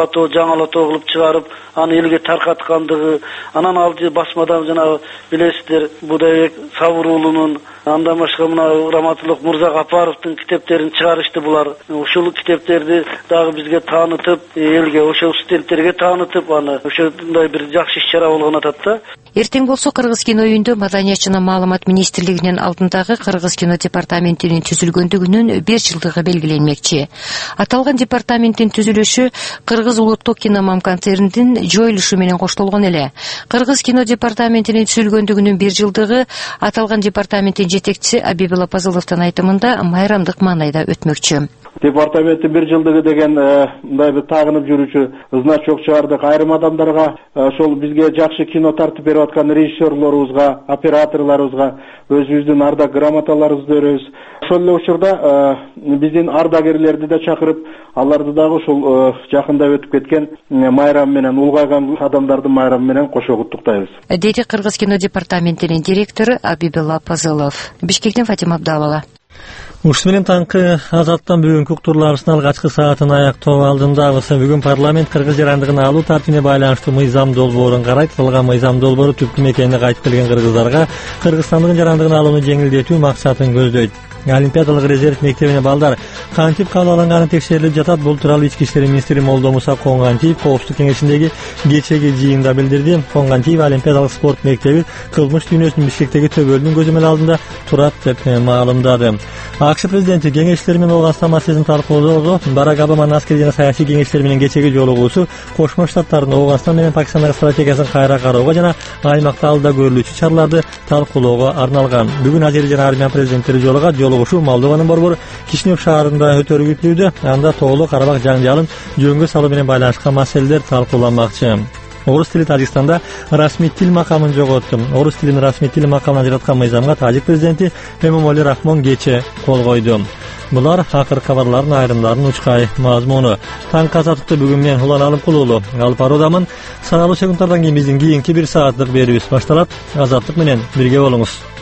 улатуу жаңылатуу кылып чыгарып аны элге таркаткандыгы, анан ал басмадан жанагы билесиздер Будайбек Сабыр уулунун андан башка мына Раматылык Мурза Гапаровдун китептерин чыгарышты булар. Ушул китептерди дагы бизге таанытып, элге, ошо студенттерге таанытып, аны ошондой бир жакшы иш-чара болгон атат да. Эртең болсо Кыргыз кино үйүндө Маданият жана маалымат министрлигинин алдындагы Кыргыз кино департаментинин түзүлгөндүгүнүн 1 жылдыгы белгиленмекчи. Аталган департаменттин түзүлүшү Кыргыз улуттук киномам концернинин жоюлушу менен коштолгон эле. Кыргыз кино департаментинин түзүлгөндүгүнүн 1 жылдыгы аталган департаменттин жетекчиси Абибилла Пазыловдун айтымында майрамдык маанайда өтмөкчү. Департаменттин 1 жылдыгы деген мындай бир тагынып жүрүүчү значок чыгардык. Айрым адамдарга ошол бизге жакшы кино тартып берип аткан режиссерлорубузга, операторлорубузга өзүбүздүн ардак грамоталарыбызды беребиз. Ошол эле учурда биздин ардагерлерди да чакырып, аларды дагы ушул жакында өтүп кеткен майрам менен, улгайган адамдардын майрамы менен кошо куттуктайбыз. Деди Кыргыз кино департаментинин директору Абибилла Пазылов. Бишкектен Фатима Абдалова. Ушул менен таңкы Азаттан бүгүнкү уктурларыбыздын алгачкы саатын аяктоо алдындабыз. Бүгүн парламент Кыргыз жарандыгын алуу тартибине байланыштуу мыйзам долбоорун карайт. Аталган мыйзам долбоору түпкү мекенине кайтып келген кыргыздарга Кыргызстандын жарандыгын алууну жеңилдетүү максатын көздөйт. Олимпиадалык резерв мектебине балдар кантип кабыл алынганы текшерилип жатат. Бул тууралуу Ички иштер министри Молдомуса Коңгантиев Коопсуздук кеңешиндеги кечээги жыйында билдирди. Коңгантиев Олимпиадалык спорт мектеби кылмыш дүйнөсүнүн Бишкектеги төбөлүнүн көзөмөл алдында турат деп маалымдады. АКШ президенти кеңешчилер менен Ооганстан маселесин талкуулоодо Барак Обаманын аскерий жана саясий кеңешчилер менен кечээги жолугуусу Кошмо Штаттардын Ооганстан менен Пакистандагы стратегиясын кайра кароого жана аймакта алда көрүлүүчү чараларды талкуулоого арналган. Бүгүн Азери жана Армян президенттери жолугушуу Молдованын борбору Кишинев шаарында өтөрү күтүлүүдө. Анда тоолуу Карабак жаңжалын жөнгө салуу менен байланышкан маселелер талкууланмакчы. Орус тили Тажикстанда расмий тил макамын жоготту. Орус тилин расмий тил макамына ажыраткан мыйзамга Тажик президенти Эмомали Рахмон кечээ кол койду. Булар акыркы кабарлардын айрымдарынын учкай мазмуну. Таңкы азаттыкты бүгүн мен Улан Алымкулуулу алып баруудамын. Саналуу секундтардан кийин биздин кийинки 1 сааттык берүүбүз башталат. Азаттык менен бирге болуңуз.